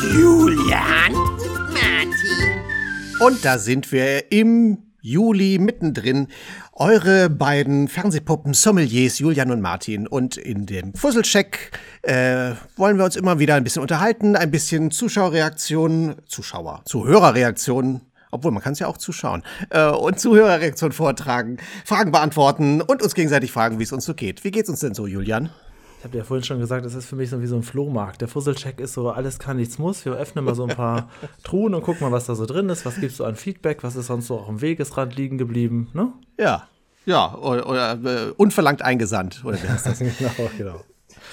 Julian, Martin. Und da sind wir im Juli mittendrin. Eure beiden Fernsehpuppen-Sommeliers Julian und Martin. Und in dem Fusselcheck wollen wir uns immer wieder ein bisschen unterhalten, ein bisschen Zuhörerreaktionen, obwohl man kann es ja auch zuschauen, und Zuhörerreaktionen vortragen, Fragen beantworten und uns gegenseitig fragen, wie es uns so geht. Wie geht's uns denn so, Julian? Ich habe ja vorhin schon gesagt, das ist für mich so wie so ein Flohmarkt. Der Fusselcheck ist so, alles kann, nichts muss. Wir öffnen mal so ein paar Truhen und gucken mal, was da so drin ist. Was gibst du an Feedback? Was ist sonst so auch am Wegesrand liegen geblieben? Ne? Ja, oder unverlangt eingesandt, oder wie heißt das? Genau.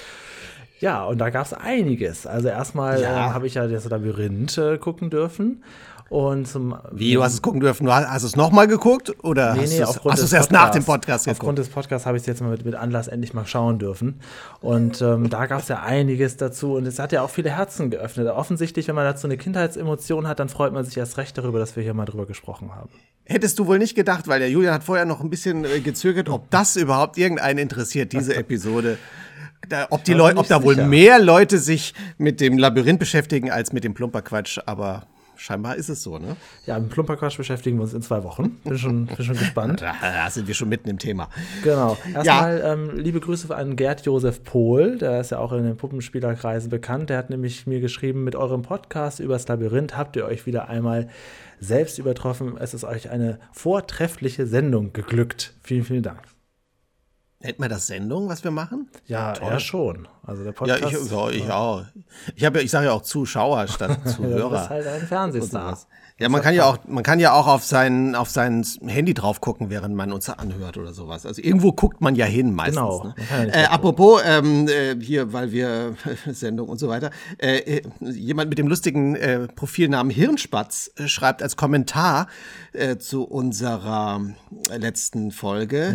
Ja, und da gab es einiges. Also erstmal habe ich ja das Labyrinth gucken dürfen. Und Wie, du hast es gucken dürfen? Hast du es nochmal geguckt? Oder hast du es erst nach dem Podcast geguckt? Aufgrund des Podcasts habe ich es jetzt mal mit Anlass endlich mal schauen dürfen. Und da gab es ja einiges dazu. Und es hat ja auch viele Herzen geöffnet. Offensichtlich, wenn man dazu eine Kindheitsemotion hat, dann freut man sich erst recht darüber, dass wir hier mal drüber gesprochen haben. Hättest du wohl nicht gedacht, weil der Julian hat vorher noch ein bisschen gezögert, ob das überhaupt irgendeinen interessiert, diese Episode. Ob da wohl mehr Leute sich mit dem Labyrinth beschäftigen als mit dem Plumperquatsch, aber scheinbar ist es so, ne? Ja, mit Plumperquatsch beschäftigen wir uns in 2 Wochen. Bin schon gespannt. Da sind wir schon mitten im Thema. Genau. Erstmal liebe Grüße an Gerd Josef Pohl, der ist ja auch in den Puppenspielerkreisen bekannt. Der hat nämlich mir geschrieben, mit eurem Podcast übers Labyrinth habt ihr euch wieder einmal selbst übertroffen. Es ist euch eine vortreffliche Sendung geglückt. Vielen, vielen Dank. Nennt man das Sendung, was wir machen? Ja, ja schon. Also der Podcast. Ja, ich auch. Ich sage ja auch Zuschauer statt Zuhörer. Das ist halt ein Fernsehstar. Ja, man kann ja auch auf sein Handy drauf gucken, während man uns anhört oder sowas. Also irgendwo guckt man ja hin meistens. Genau. Ne? Apropos, hier, weil wir Sendung und so weiter, jemand mit dem lustigen Profilnamen Hirnspatz schreibt als Kommentar zu unserer letzten Folge: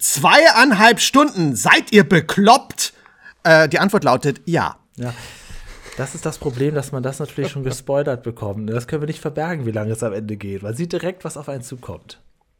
2,5 Stunden, seid ihr bekloppt? Die Antwort lautet ja. Ja. Das ist das Problem, dass man das natürlich schon gespoilert bekommt. Das können wir nicht verbergen, wie lange es am Ende geht. Man sieht direkt, was auf einen zukommt.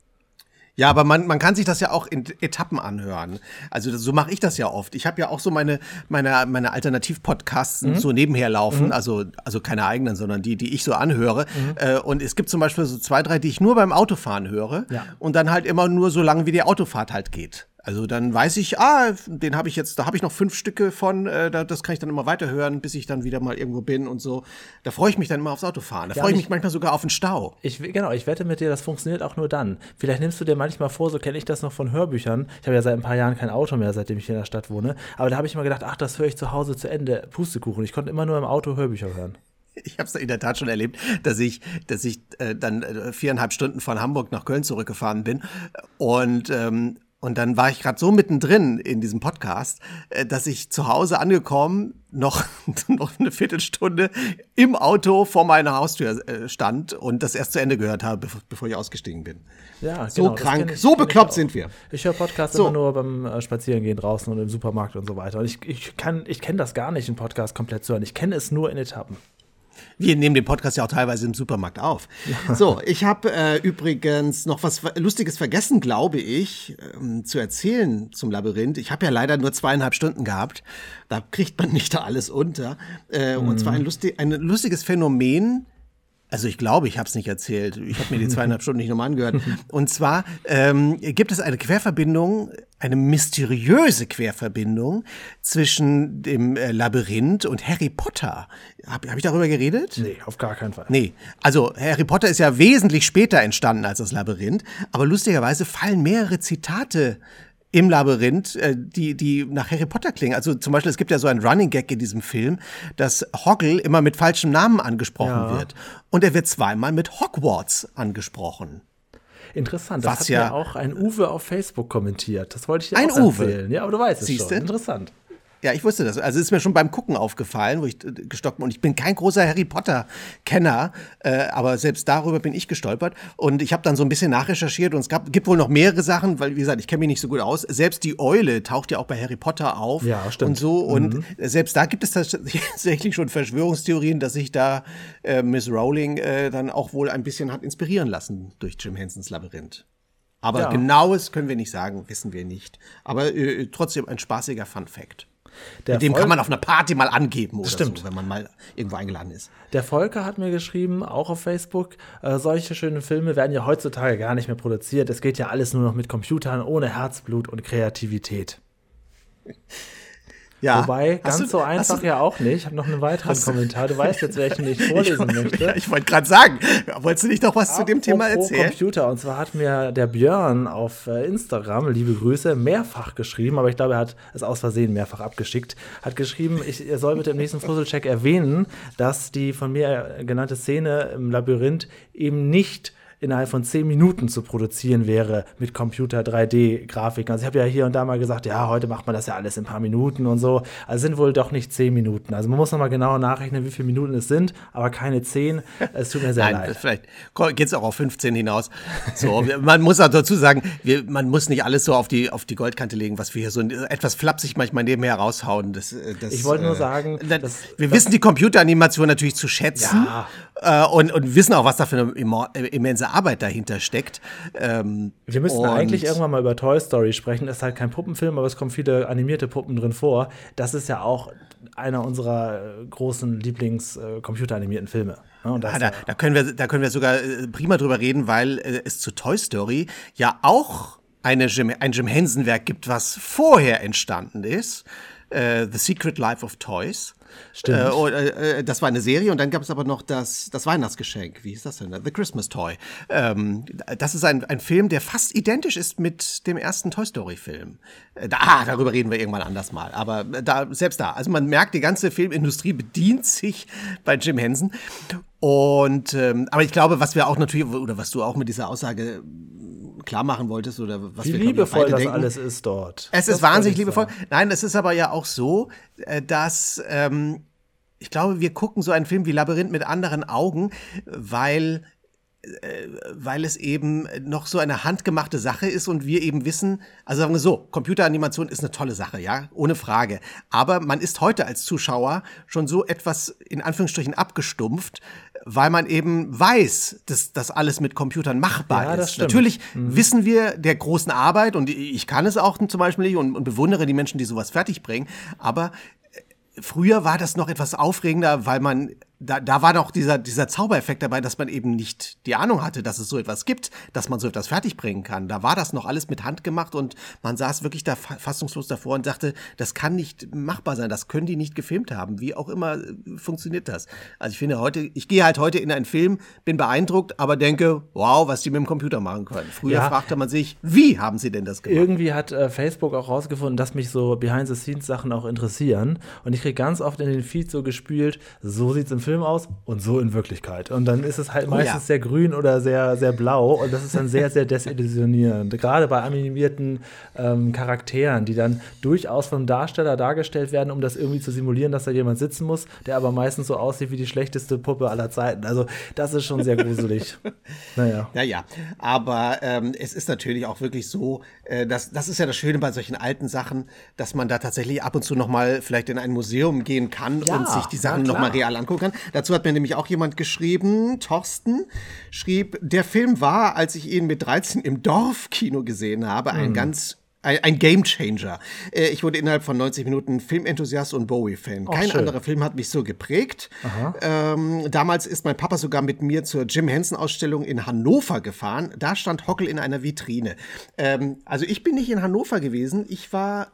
Ja, aber man kann sich das ja auch in Etappen anhören. Also so mache ich das ja oft. Ich habe ja auch so meine Alternativ-Podcasts so nebenher laufen. Also keine eigenen, sondern die ich so anhöre. Und es gibt zum Beispiel so 2, 3, die ich nur beim Autofahren höre. Ja. Und dann halt immer nur so lange, wie die Autofahrt halt geht. Also dann weiß ich, da habe ich noch 5 Stücke von, das kann ich dann immer weiterhören, bis ich dann wieder mal irgendwo bin und so. Da freue ich mich dann immer aufs Autofahren. Da freue ich mich manchmal sogar auf den Stau. Ich wette mit dir, das funktioniert auch nur dann. Vielleicht nimmst du dir manchmal vor, so kenne ich das noch von Hörbüchern. Ich habe ja seit ein paar Jahren kein Auto mehr, seitdem ich hier in der Stadt wohne. Aber da habe ich immer gedacht, das höre ich zu Hause zu Ende. Pustekuchen. Ich konnte immer nur im Auto Hörbücher hören. Ich habe es in der Tat schon erlebt, dass ich dann 4,5 Stunden von Hamburg nach Köln zurückgefahren bin und dann war ich gerade so mittendrin in diesem Podcast, dass ich zu Hause angekommen noch eine Viertelstunde im Auto vor meiner Haustür stand und das erst zu Ende gehört habe, bevor ich ausgestiegen bin. Ja, so genau, krank, so bekloppt sind wir. Ich höre Podcasts immer nur beim Spazierengehen draußen und im Supermarkt und so weiter. Und ich kenne das gar nicht, einen Podcast komplett zu hören. Ich kenne es nur in Etappen. Wir nehmen den Podcast ja auch teilweise im Supermarkt auf. So, ich habe übrigens noch was Lustiges vergessen, glaube ich, zu erzählen zum Labyrinth. Ich habe ja leider nur 2,5 Stunden gehabt. Da kriegt man nicht da alles unter. Und zwar ein lustiges Phänomen. Also ich glaube, ich habe es nicht erzählt. Ich habe mir die 2,5 Stunden nicht nochmal angehört. Und zwar gibt es eine Querverbindung, eine mysteriöse Querverbindung zwischen dem Labyrinth und Harry Potter. Hab ich darüber geredet? Nee, auf gar keinen Fall. Nee, also Harry Potter ist ja wesentlich später entstanden als das Labyrinth. Aber lustigerweise fallen mehrere Zitate im Labyrinth, die nach Harry Potter klingen. Also zum Beispiel, es gibt ja so einen Running Gag in diesem Film, dass Hoggle immer mit falschem Namen angesprochen wird. Und er wird 2-mal mit Hogwarts angesprochen. Interessant, das hat ja auch ein Uwe auf Facebook kommentiert. Das wollte ich dir auch erzählen. Ja, aber du weißt es schon. Interessant. Ja, ich wusste das. Also es ist mir schon beim Gucken aufgefallen, wo ich gestockt bin. Und ich bin kein großer Harry Potter-Kenner, aber selbst darüber bin ich gestolpert. Und ich habe dann so ein bisschen nachrecherchiert und es gibt wohl noch mehrere Sachen, weil, wie gesagt, ich kenne mich nicht so gut aus. Selbst die Eule taucht ja auch bei Harry Potter auf. Ja, stimmt. Und so. Und selbst da gibt es tatsächlich schon Verschwörungstheorien, dass sich da Miss Rowling dann auch wohl ein bisschen hat inspirieren lassen durch Jim Hensons Labyrinth. Aber Genaues können wir nicht sagen, wissen wir nicht. Aber trotzdem ein spaßiger Fun-Fact. Mit dem kann man auf einer Party mal angeben oder Stimmt. so, wenn man mal irgendwo eingeladen ist. Der Volker hat mir geschrieben, auch auf Facebook, solche schönen Filme werden ja heutzutage gar nicht mehr produziert. Es geht ja alles nur noch mit Computern, ohne Herzblut und Kreativität. Ja. Wobei, ganz so einfach ja auch nicht. Ich habe noch einen weiteren Kommentar. Du weißt jetzt, welchen ich vorlesen möchte. Ja, ich wollte gerade sagen, wolltest du nicht noch was zu dem Thema erzählen? Computer. Und zwar hat mir der Björn auf Instagram, liebe Grüße, mehrfach geschrieben, aber ich glaube, er hat es aus Versehen mehrfach abgeschickt, hat geschrieben, er soll bitte im nächsten Fusselcheck erwähnen, dass die von mir genannte Szene im Labyrinth eben nicht innerhalb von 10 Minuten zu produzieren wäre mit Computer 3D-Grafiken. Also ich habe ja hier und da mal gesagt, ja, heute macht man das ja alles in ein paar Minuten und so. Also sind wohl doch nicht 10 Minuten. Also man muss nochmal genau nachrechnen, wie viele Minuten es sind, aber keine 10. Es tut mir sehr leid. Vielleicht geht es auch auf 15 hinaus. So, man muss auch dazu sagen, man muss nicht alles so auf die Goldkante legen, was wir hier so etwas flapsig manchmal nebenher raushauen. Ich wollte nur sagen, wir wissen die Computeranimation natürlich zu schätzen. Ja. Und wissen auch, was da für eine immense Arbeit dahinter steckt. Wir müssten eigentlich irgendwann mal über Toy Story sprechen. Es ist halt kein Puppenfilm, aber es kommen viele animierte Puppen drin vor. Das ist ja auch einer unserer großen Lieblings-computeranimierten Filme. Ja, da können wir sogar prima drüber reden, weil es zu Toy Story ja auch ein Jim Henson-Werk gibt, was vorher entstanden ist. The Secret Life of Toys. Stimmt. Das war eine Serie und dann gab es aber noch das Weihnachtsgeschenk. Wie hieß das denn? The Christmas Toy. Das ist ein Film, der fast identisch ist mit dem ersten Toy Story Film. Darüber reden wir irgendwann anders mal. Aber selbst da. Also man merkt, die ganze Filmindustrie bedient sich bei Jim Henson. Und aber ich glaube, was wir auch natürlich, oder was du auch mit dieser Aussage klar machen wolltest, oder was wie wir liebevoll das denken, alles ist dort. Es ist wahnsinnig liebevoll. Nein, es ist aber ja auch so, dass ich glaube, wir gucken so einen Film wie Labyrinth mit anderen Augen, weil es eben noch so eine handgemachte Sache ist und wir eben wissen, also sagen wir so, Computeranimation ist eine tolle Sache, ja, ohne Frage. Aber man ist heute als Zuschauer schon so etwas in Anführungsstrichen abgestumpft, weil man eben weiß, dass das alles mit Computern machbar ist. Das stimmt. Natürlich wissen wir der großen Arbeit und ich kann es auch zum Beispiel nicht und bewundere die Menschen, die sowas fertigbringen, aber früher war das noch etwas aufregender, weil man da war doch dieser Zaubereffekt dabei, dass man eben nicht die Ahnung hatte, dass es so etwas gibt, dass man so etwas fertigbringen kann. Da war das noch alles mit Hand gemacht und man saß wirklich da fassungslos davor und dachte, das kann nicht machbar sein, das können die nicht gefilmt haben. Wie auch immer funktioniert das. Also ich finde ich gehe halt heute in einen Film, bin beeindruckt, aber denke, wow, was die mit dem Computer machen können. Früher fragte man sich, wie haben sie denn das gemacht? Irgendwie hat Facebook auch rausgefunden, dass mich so Behind-the-Scenes-Sachen auch interessieren und ich kriege ganz oft in den Feed so gespült, so sieht's im Film aus und so in Wirklichkeit. Und dann ist es halt meistens sehr grün oder sehr, sehr blau und das ist dann sehr, sehr desillusionierend. Gerade bei animierten Charakteren, die dann durchaus vom Darsteller dargestellt werden, um das irgendwie zu simulieren, dass da jemand sitzen muss, der aber meistens so aussieht wie die schlechteste Puppe aller Zeiten. Also das ist schon sehr gruselig. Naja. Ja, aber es ist natürlich auch wirklich so, das ist ja das Schöne bei solchen alten Sachen, dass man da tatsächlich ab und zu noch mal vielleicht in ein Museum gehen kann und sich die Sachen noch mal real angucken kann. Dazu hat mir nämlich auch jemand geschrieben, Thorsten, schrieb, der Film war, als ich ihn mit 13 im Dorfkino gesehen habe, ein Gamechanger. Ich wurde innerhalb von 90 Minuten Filmenthusiast und Bowie-Fan. Kein anderer Film hat mich so geprägt. Damals ist mein Papa sogar mit mir zur Jim Henson-Ausstellung in Hannover gefahren. Da stand Hockel in einer Vitrine. Also ich bin nicht in Hannover gewesen. Ich war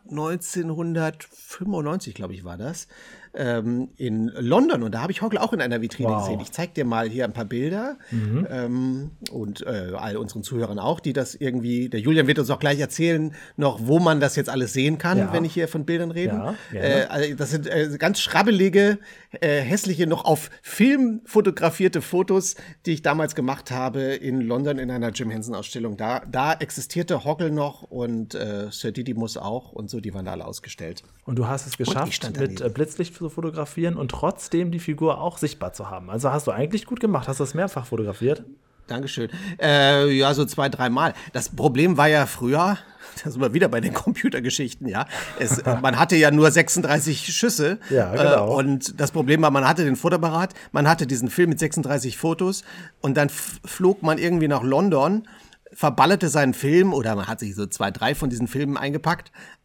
1995, glaube ich, war das. In London und da habe ich Hockel auch in einer Vitrine gesehen. Ich zeige dir mal hier ein paar Bilder und all unseren Zuhörern auch, die das irgendwie, der Julian wird uns auch gleich erzählen, noch wo man das jetzt alles sehen kann, wenn ich hier von Bildern rede. Also das sind ganz schrabbelige, hässliche, noch auf Film fotografierte Fotos, die ich damals gemacht habe in London in einer Jim Henson Ausstellung. Da existierte Hockel noch und Sir Didymus auch und so, die waren da alle ausgestellt. Und du hast es geschafft, mit Blitzlicht zu fotografieren und trotzdem die Figur auch sichtbar zu haben. Also hast du eigentlich gut gemacht. Hast du das mehrfach fotografiert? Dankeschön. Ja, so 2-3 Mal. Das Problem war ja früher, da sind wir wieder bei den Computergeschichten, ja. Man hatte ja nur 36 Schüsse. Ja, genau. Und das Problem war, man hatte den Fotoapparat, man hatte diesen Film mit 36 Fotos und dann flog man irgendwie nach London, verballerte seinen Film oder man hat sich so 2-3 von diesen Filmen eingepackt.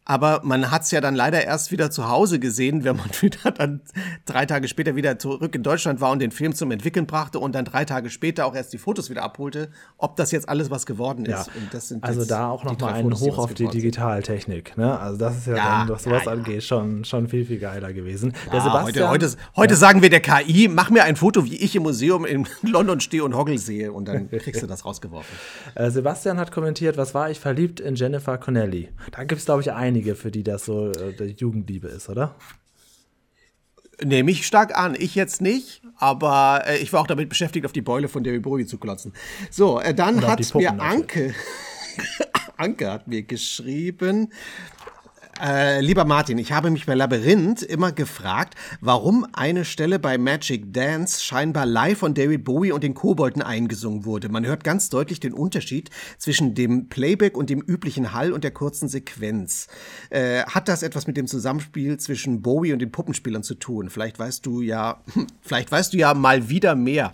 Aber man hat es ja dann leider erst wieder zu Hause gesehen, wenn man wieder dann 3 Tage später wieder zurück in Deutschland war und den Film zum Entwickeln brachte und dann 3 Tage später auch erst die Fotos wieder abholte, ob das jetzt alles was geworden ist. Ja. Und das sind also da auch nochmal einen Hoch auf die Digitaltechnik. Ne? Also das ist ja dann, was sowas angeht, schon viel, viel geiler gewesen. Der Sebastian, heute sagen wir der KI, mach mir ein Foto, wie ich im Museum in London stehe und Hoggle sehe und dann kriegst du das rausgeworfen. Sebastian hat kommentiert, was war ich verliebt in Jennifer Connelly? Da gibt es, glaube ich, einige, für die das so die Jugendliebe ist, oder? Nehme ich stark an. Ich jetzt nicht, aber ich war auch damit beschäftigt, auf die Beule von David Bowie zu klotzen. So, dann oder hat mir Anke hat mir geschrieben, lieber Martin, ich habe mich bei Labyrinth immer gefragt, warum eine Stelle bei Magic Dance scheinbar live von David Bowie und den Kobolden eingesungen wurde. Man hört ganz deutlich den Unterschied zwischen dem Playback und dem üblichen Hall und der kurzen Sequenz. Hat das etwas mit dem Zusammenspiel zwischen Bowie und den Puppenspielern zu tun? Vielleicht weißt du ja mal wieder mehr.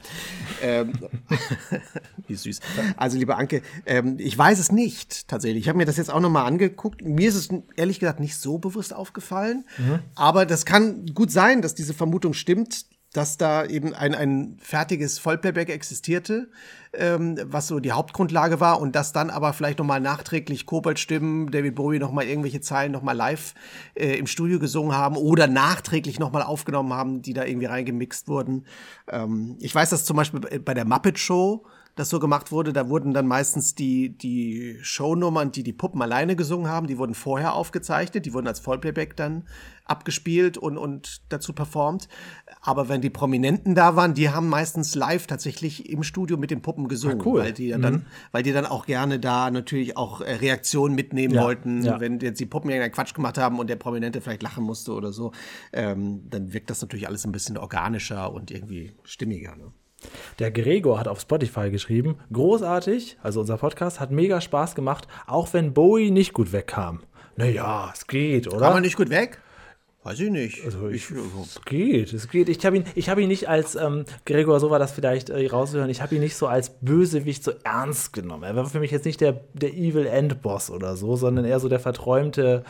Wie süß. Also, liebe Anke, ich weiß es nicht tatsächlich. Ich habe mir das jetzt auch nochmal angeguckt. Mir ist es ehrlich gesagt nicht so bewusst aufgefallen. Aber das kann gut sein, dass diese Vermutung stimmt, dass da eben ein fertiges Vollplayback existierte, was so die Hauptgrundlage war und dass dann aber vielleicht nochmal nachträglich Koboldstimmen, David Bowie nochmal irgendwelche Zeilen nochmal live im Studio gesungen haben oder nachträglich nochmal aufgenommen haben, die da irgendwie reingemixt wurden. Ich weiß, dass zum Beispiel bei der Muppet Show das so gemacht wurde, da wurden dann meistens die Shownummern, die Puppen alleine gesungen haben, die wurden vorher aufgezeichnet, die wurden als Vollplayback dann abgespielt und dazu performt. Aber wenn die Prominenten da waren, die haben meistens live tatsächlich im Studio mit den Puppen gesungen, cool. weil die dann auch gerne da natürlich auch Reaktionen mitnehmen wollten. Ja. Wenn jetzt die Puppen irgendeinen Quatsch gemacht haben und der Prominente vielleicht lachen musste oder so, dann wirkt das natürlich alles ein bisschen organischer und irgendwie stimmiger, ne? Der Gregor hat auf Spotify geschrieben, großartig, also unser Podcast hat mega Spaß gemacht, auch wenn Bowie nicht gut wegkam. Naja, es geht, oder? Kam er nicht gut weg? Weiß ich nicht. Also es geht. Ich hab ihn nicht als, Gregor, so war das vielleicht rauszuhören, ich habe ihn nicht so als Bösewicht so ernst genommen. Er war für mich jetzt nicht der Evil Endboss oder so, sondern eher so der verträumte.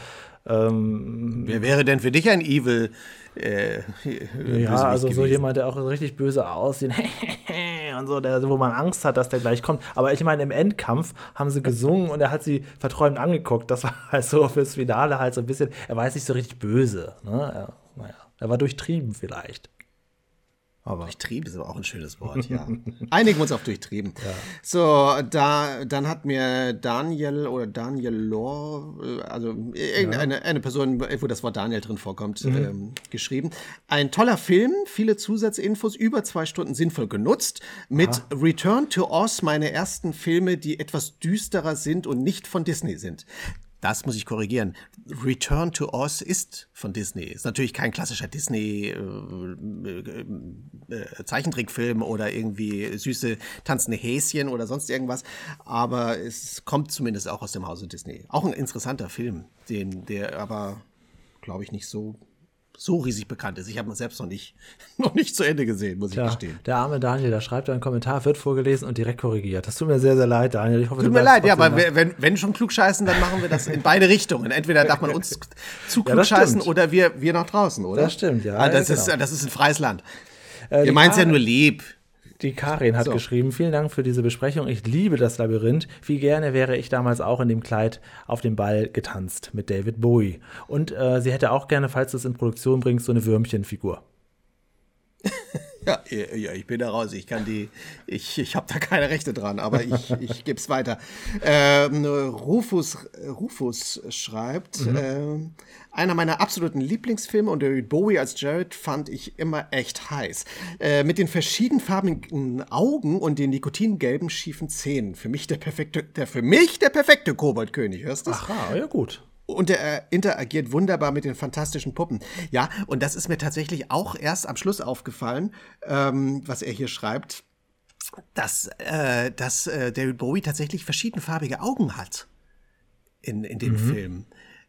Wer wäre denn für dich ein Evil? Ja, also so jemand, der auch richtig böse aussieht und so, wo man Angst hat, dass der gleich kommt. Aber ich meine, im Endkampf haben sie gesungen und er hat sie verträumt angeguckt. Das war halt so fürs Finale halt so ein bisschen, er war jetzt nicht so richtig böse. Ne? Er war durchtrieben vielleicht. Aber durchtrieben ist aber auch ein schönes Wort, ja. Einigen wir uns auf durchtrieben. Ja. So, dann hat mir Daniel Lor, also eine Person, wo das Wort Daniel drin vorkommt, geschrieben. Ein toller Film, viele Zusatzinfos, über 2 Stunden sinnvoll genutzt. Mit Return to Oz, meine ersten Filme, die etwas düsterer sind und nicht von Disney sind. Das muss ich korrigieren. Return to Oz ist von Disney. Ist natürlich kein klassischer Disney Zeichentrickfilm oder irgendwie süße tanzende Häschen oder sonst irgendwas. Aber es kommt zumindest auch aus dem Hause Disney. Auch ein interessanter Film, der aber, glaube ich, nicht so riesig bekannt ist. Ich habe ihn selbst noch nicht zu Ende gesehen, muss ich gestehen. Der arme Daniel, da schreibt einen Kommentar, wird vorgelesen und direkt korrigiert. Das tut mir sehr, sehr leid, Daniel. Ich hoffe, tut mir leid, ja, aber wenn schon klugscheißen, dann machen wir das in beide Richtungen. Entweder darf man uns zu klugscheißen oder wir nach draußen, oder? Das stimmt, ja. Das ist ein freies Land. Ihr meint es ja nur lieb. Die Karin hat geschrieben, vielen Dank für diese Besprechung. Ich liebe das Labyrinth. Wie gerne wäre ich damals auch in dem Kleid auf dem Ball getanzt mit David Bowie. Und sie hätte auch gerne, falls du es in Produktion bringst, so eine Würmchenfigur. Ja, ich bin da raus. Ich habe da keine Rechte dran, aber ich gebe es weiter. Rufus schreibt, einer meiner absoluten Lieblingsfilme und David Bowie als Jared fand ich immer echt heiß. Mit den verschiedenfarbigen Augen und den nikotingelben schiefen Zähnen. Für mich der perfekte Koboldkönig, hörst du? Aha, ja gut. Und er interagiert wunderbar mit den fantastischen Puppen. Ja, und das ist mir tatsächlich auch erst am Schluss aufgefallen, was er hier schreibt, dass David Bowie tatsächlich verschiedenfarbige Augen hat in dem Film.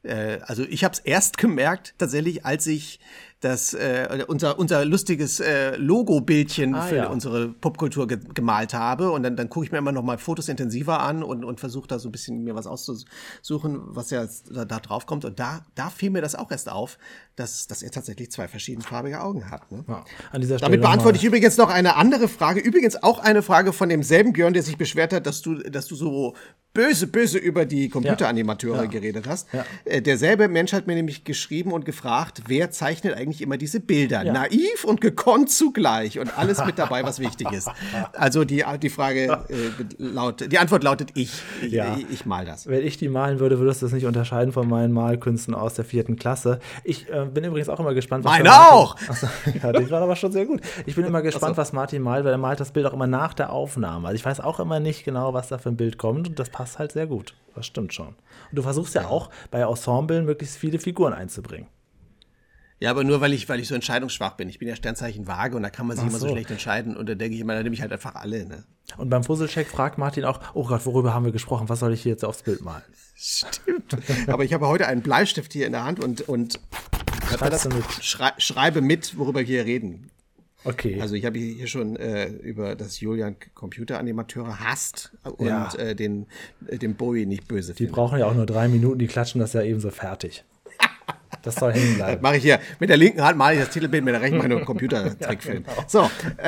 Also ich habe es erst gemerkt, tatsächlich, als ich unser lustiges Logo-Bildchen für unsere Popkultur gemalt habe. Und dann gucke ich mir immer noch mal Fotos intensiver an und versuche da so ein bisschen mir was auszusuchen, was ja da drauf kommt. Und da fiel mir das auch erst auf, dass er tatsächlich 2 verschiedenfarbige Augen hat. Ne? Ja, an dieser Stelle damit beantworte ich übrigens noch eine andere Frage. Übrigens auch eine Frage von demselben Björn, der sich beschwert hat, dass du so böse über die Computeranimateure geredet hast. Ja. Derselbe Mensch hat mir nämlich geschrieben und gefragt, wer zeichnet eigentlich immer diese Bilder? Ja. Naiv und gekonnt zugleich und alles mit dabei, was wichtig ist. Also die Frage die Antwort lautet ich ich mal das. Wenn ich die malen würde, würdest du das nicht unterscheiden von meinen Malkünsten aus der 4. Klasse. Ich bin übrigens auch immer gespannt, was Meine auch! Achso, ja, die waren aber schon sehr gut. Ich bin immer gespannt, was Martin malt, weil er malt das Bild auch immer nach der Aufnahme. Also ich weiß auch immer nicht genau, was da für ein Bild kommt und das passt halt sehr gut. Das stimmt schon. Und du versuchst ja auch bei Ensemblen möglichst viele Figuren einzubringen. Ja, aber nur, weil ich so entscheidungsschwach bin. Ich bin ja Sternzeichen Waage und da kann man sich immer so schlecht entscheiden. Und da denke ich immer, da nehme ich halt einfach alle. Ne? Und beim Fusselcheck fragt Martin auch, oh Gott, worüber haben wir gesprochen? Was soll ich hier jetzt aufs Bild malen? Stimmt. Aber ich habe heute einen Bleistift hier in der Hand und schreibe mit, worüber wir hier reden. Okay. Also ich habe hier schon über das Julian Computeranimateure hasst und den Bowie nicht böse Die brauchen ja auch nur 3 Minuten, die klatschen das ja ebenso fertig. Das soll hängen bleiben. Das mache ich hier. Mit der linken Hand male ich das Titelbild, mit der rechten meine Computertrickfilm. Ja, genau. So,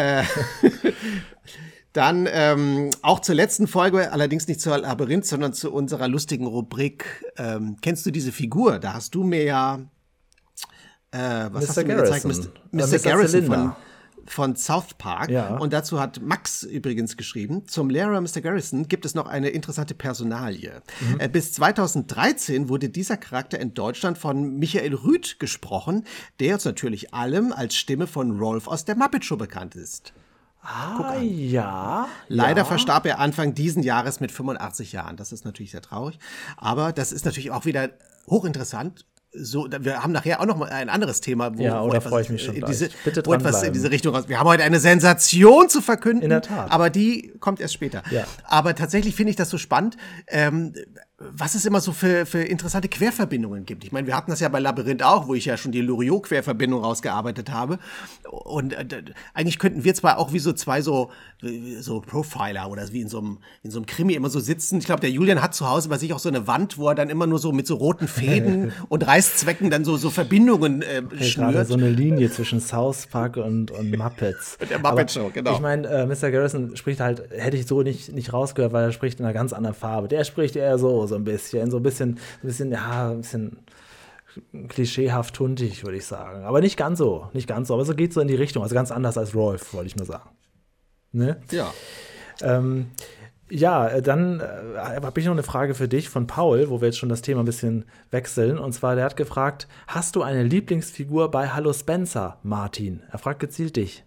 dann auch zur letzten Folge, allerdings nicht zur Labyrinth, sondern zu unserer lustigen Rubrik. Kennst du diese Figur? Da hast du mir ja was hast du mir gezeigt? Mr. Garrison von South Park. Ja. Und dazu hat Max übrigens geschrieben, zum Lehrer Mr. Garrison gibt es noch eine interessante Personalie. Bis 2013 wurde dieser Charakter in Deutschland von Michael Rüth gesprochen, der uns natürlich allem als Stimme von Rolf aus der Muppet Show bekannt ist. Ja. Leider verstarb er Anfang diesen Jahres mit 85 Jahren. Das ist natürlich sehr traurig. Aber das ist natürlich auch wieder hochinteressant. So, wir haben nachher auch noch mal ein anderes Thema, da freue ich mich schon. Bitte dranbleiben. In diese Richtung raus. Wir haben heute eine Sensation zu verkünden. In der Tat. Aber die kommt erst später. Ja. Aber tatsächlich finde ich das so spannend, was es immer so für interessante Querverbindungen gibt. Ich meine, wir hatten das ja bei Labyrinth auch, wo ich ja schon die Loriot-Querverbindung rausgearbeitet habe. Und eigentlich könnten wir zwar auch wie so 2 so Profiler oder wie in so einem Krimi immer so sitzen. Ich glaube, der Julian hat zu Hause bei sich auch so eine Wand, wo er dann immer nur so mit so roten Fäden und Reißzwecken dann so Verbindungen schnürt. Gerade so eine Linie zwischen South Park und Muppets. Mit der Muppet Show, genau. Ich meine, Mr. Garrison spricht halt, hätte ich so nicht rausgehört, weil er spricht in einer ganz anderen Farbe. Der spricht eher so ein bisschen klischeehaft hundig, würde ich sagen. Aber nicht ganz so. Aber so geht so in die Richtung. Also ganz anders als Rolf, wollte ich nur sagen. Ne? Ja. Dann habe ich noch eine Frage für dich von Paul, wo wir jetzt schon das Thema ein bisschen wechseln. Und zwar, der hat gefragt, hast du eine Lieblingsfigur bei Hallo Spencer, Martin? Er fragt gezielt dich.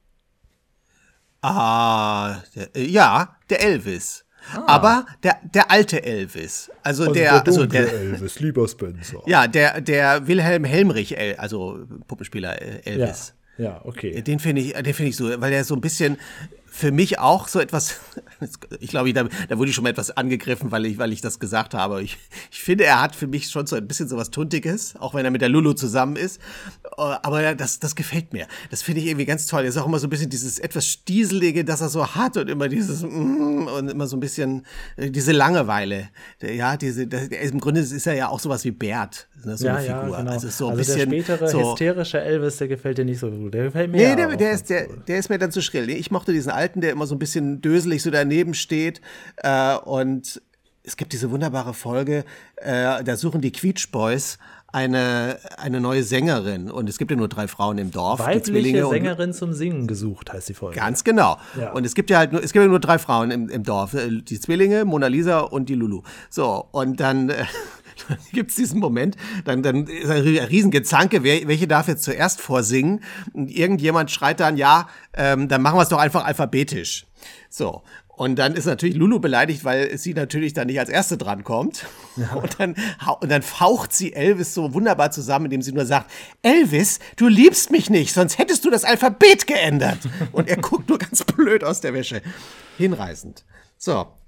Der Elvis. Aber der alte Elvis, also der Elvis, lieber Spencer. Ja, der Wilhelm Helmrich, also Puppenspieler Elvis. Ja, okay. Den finde ich so, weil der so ein bisschen für mich auch so etwas, ich glaube, da wurde ich schon mal etwas angegriffen, weil ich das gesagt habe. Ich finde, er hat für mich schon so ein bisschen so was Tuntiges, auch wenn er mit der Lulu zusammen ist. Aber das gefällt mir. Das finde ich irgendwie ganz toll. Er ist auch immer so ein bisschen dieses etwas Stieselige, das er so hat und immer dieses und immer so ein bisschen diese Langeweile. Ja, im Grunde ist er ja auch sowas wie Bert, ne, so eine Figur. Genau. Also so ein bisschen, der spätere hysterische Elvis, der gefällt dir nicht so gut. Der gefällt mir der ist mir dann zu schrill. Ich mochte diesen Alten, der immer so ein bisschen döselig so daneben steht. Und es gibt diese wunderbare Folge, da suchen die Quietsch Boys eine neue Sängerin. Und es gibt ja nur 3 Frauen im Dorf. Weibliche Sängerin zum Singen gesucht, heißt die Folge. Ganz genau. Ja. Und es gibt ja nur 3 Frauen im Dorf. Die Zwillinge, Mona Lisa und die Lulu. So, und dann gibt es diesen Moment, dann ist ein Riesengezanke, welche darf jetzt zuerst vorsingen? Und irgendjemand schreit dann, dann machen wir es doch einfach alphabetisch. So. Und dann ist natürlich Lulu beleidigt, weil sie natürlich dann nicht als Erste drankommt. Ja. Und dann faucht sie Elvis so wunderbar zusammen, indem sie nur sagt, Elvis, du liebst mich nicht, sonst hättest du das Alphabet geändert. Und er guckt nur ganz blöd aus der Wäsche. Hinreißend. So.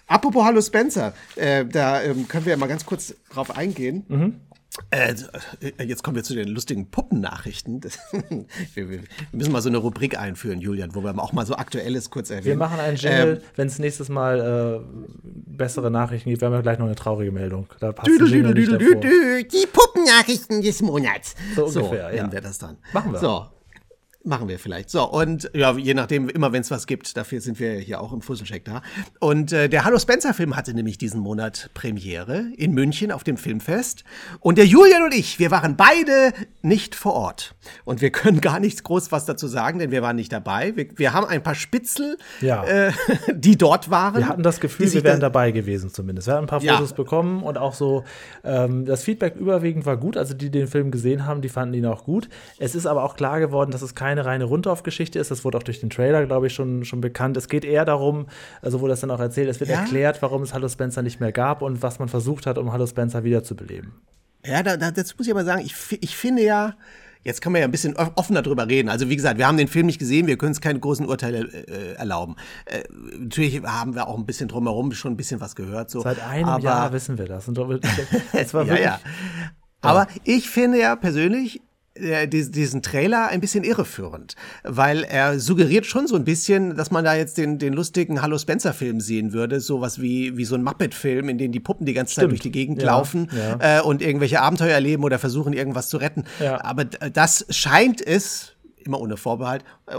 Apropos Hallo Spencer, da können wir ja mal ganz kurz drauf eingehen. Jetzt kommen wir zu den lustigen Puppennachrichten. Wir müssen mal so eine Rubrik einführen, Julian, wo wir auch mal so Aktuelles kurz erwähnen. Wir machen einen Jingle, wenn es nächstes Mal bessere Nachrichten gibt. Wir haben ja gleich noch eine traurige Meldung. Da passt der Jingle nicht davor. Die Puppennachrichten des Monats. So ungefähr, nennen wir das dann. Machen wir. So. Machen wir vielleicht. So, und ja, je nachdem, immer wenn es was gibt, dafür sind wir hier auch im Fusselcheck da. Und der Hallo Spencer-Film hatte nämlich diesen Monat Premiere in München auf dem Filmfest. Und der Julian und ich, wir waren beide nicht vor Ort. Und wir können gar nichts groß was dazu sagen, denn wir waren nicht dabei. Wir haben ein paar Spitzel, die dort waren. Wir hatten das Gefühl, wir wären dabei gewesen zumindest. Wir haben ein paar Fotos bekommen und auch so, das Feedback überwiegend war gut. Also die den Film gesehen haben, die fanden ihn auch gut. Es ist aber auch klar geworden, dass es keine reine Rundlaufgeschichte ist. Das wurde auch durch den Trailer, glaube ich, schon bekannt. Es geht eher darum, also wurde das dann auch erzählt, es wird erklärt, warum es Hallo Spencer nicht mehr gab und was man versucht hat, um Hallo Spencer wiederzubeleben. Ja, dazu muss ich aber sagen, ich finde ja, jetzt können wir ja ein bisschen offener drüber reden. Also wie gesagt, wir haben den Film nicht gesehen, wir können uns keine großen Urteile erlauben. Natürlich haben wir auch ein bisschen drumherum schon ein bisschen was gehört. So. Seit einem Jahr wissen wir das. Und es war wirklich, Aber ich finde ja persönlich, diesen Trailer ein bisschen irreführend, weil er suggeriert schon so ein bisschen, dass man da jetzt den lustigen Hallo Spencer-Film sehen würde, sowas wie so ein Muppet-Film, in dem die Puppen die ganze Zeit durch die Gegend laufen und irgendwelche Abenteuer erleben oder versuchen, irgendwas zu retten. Ja. Aber das scheint es, immer ohne Vorbehalt,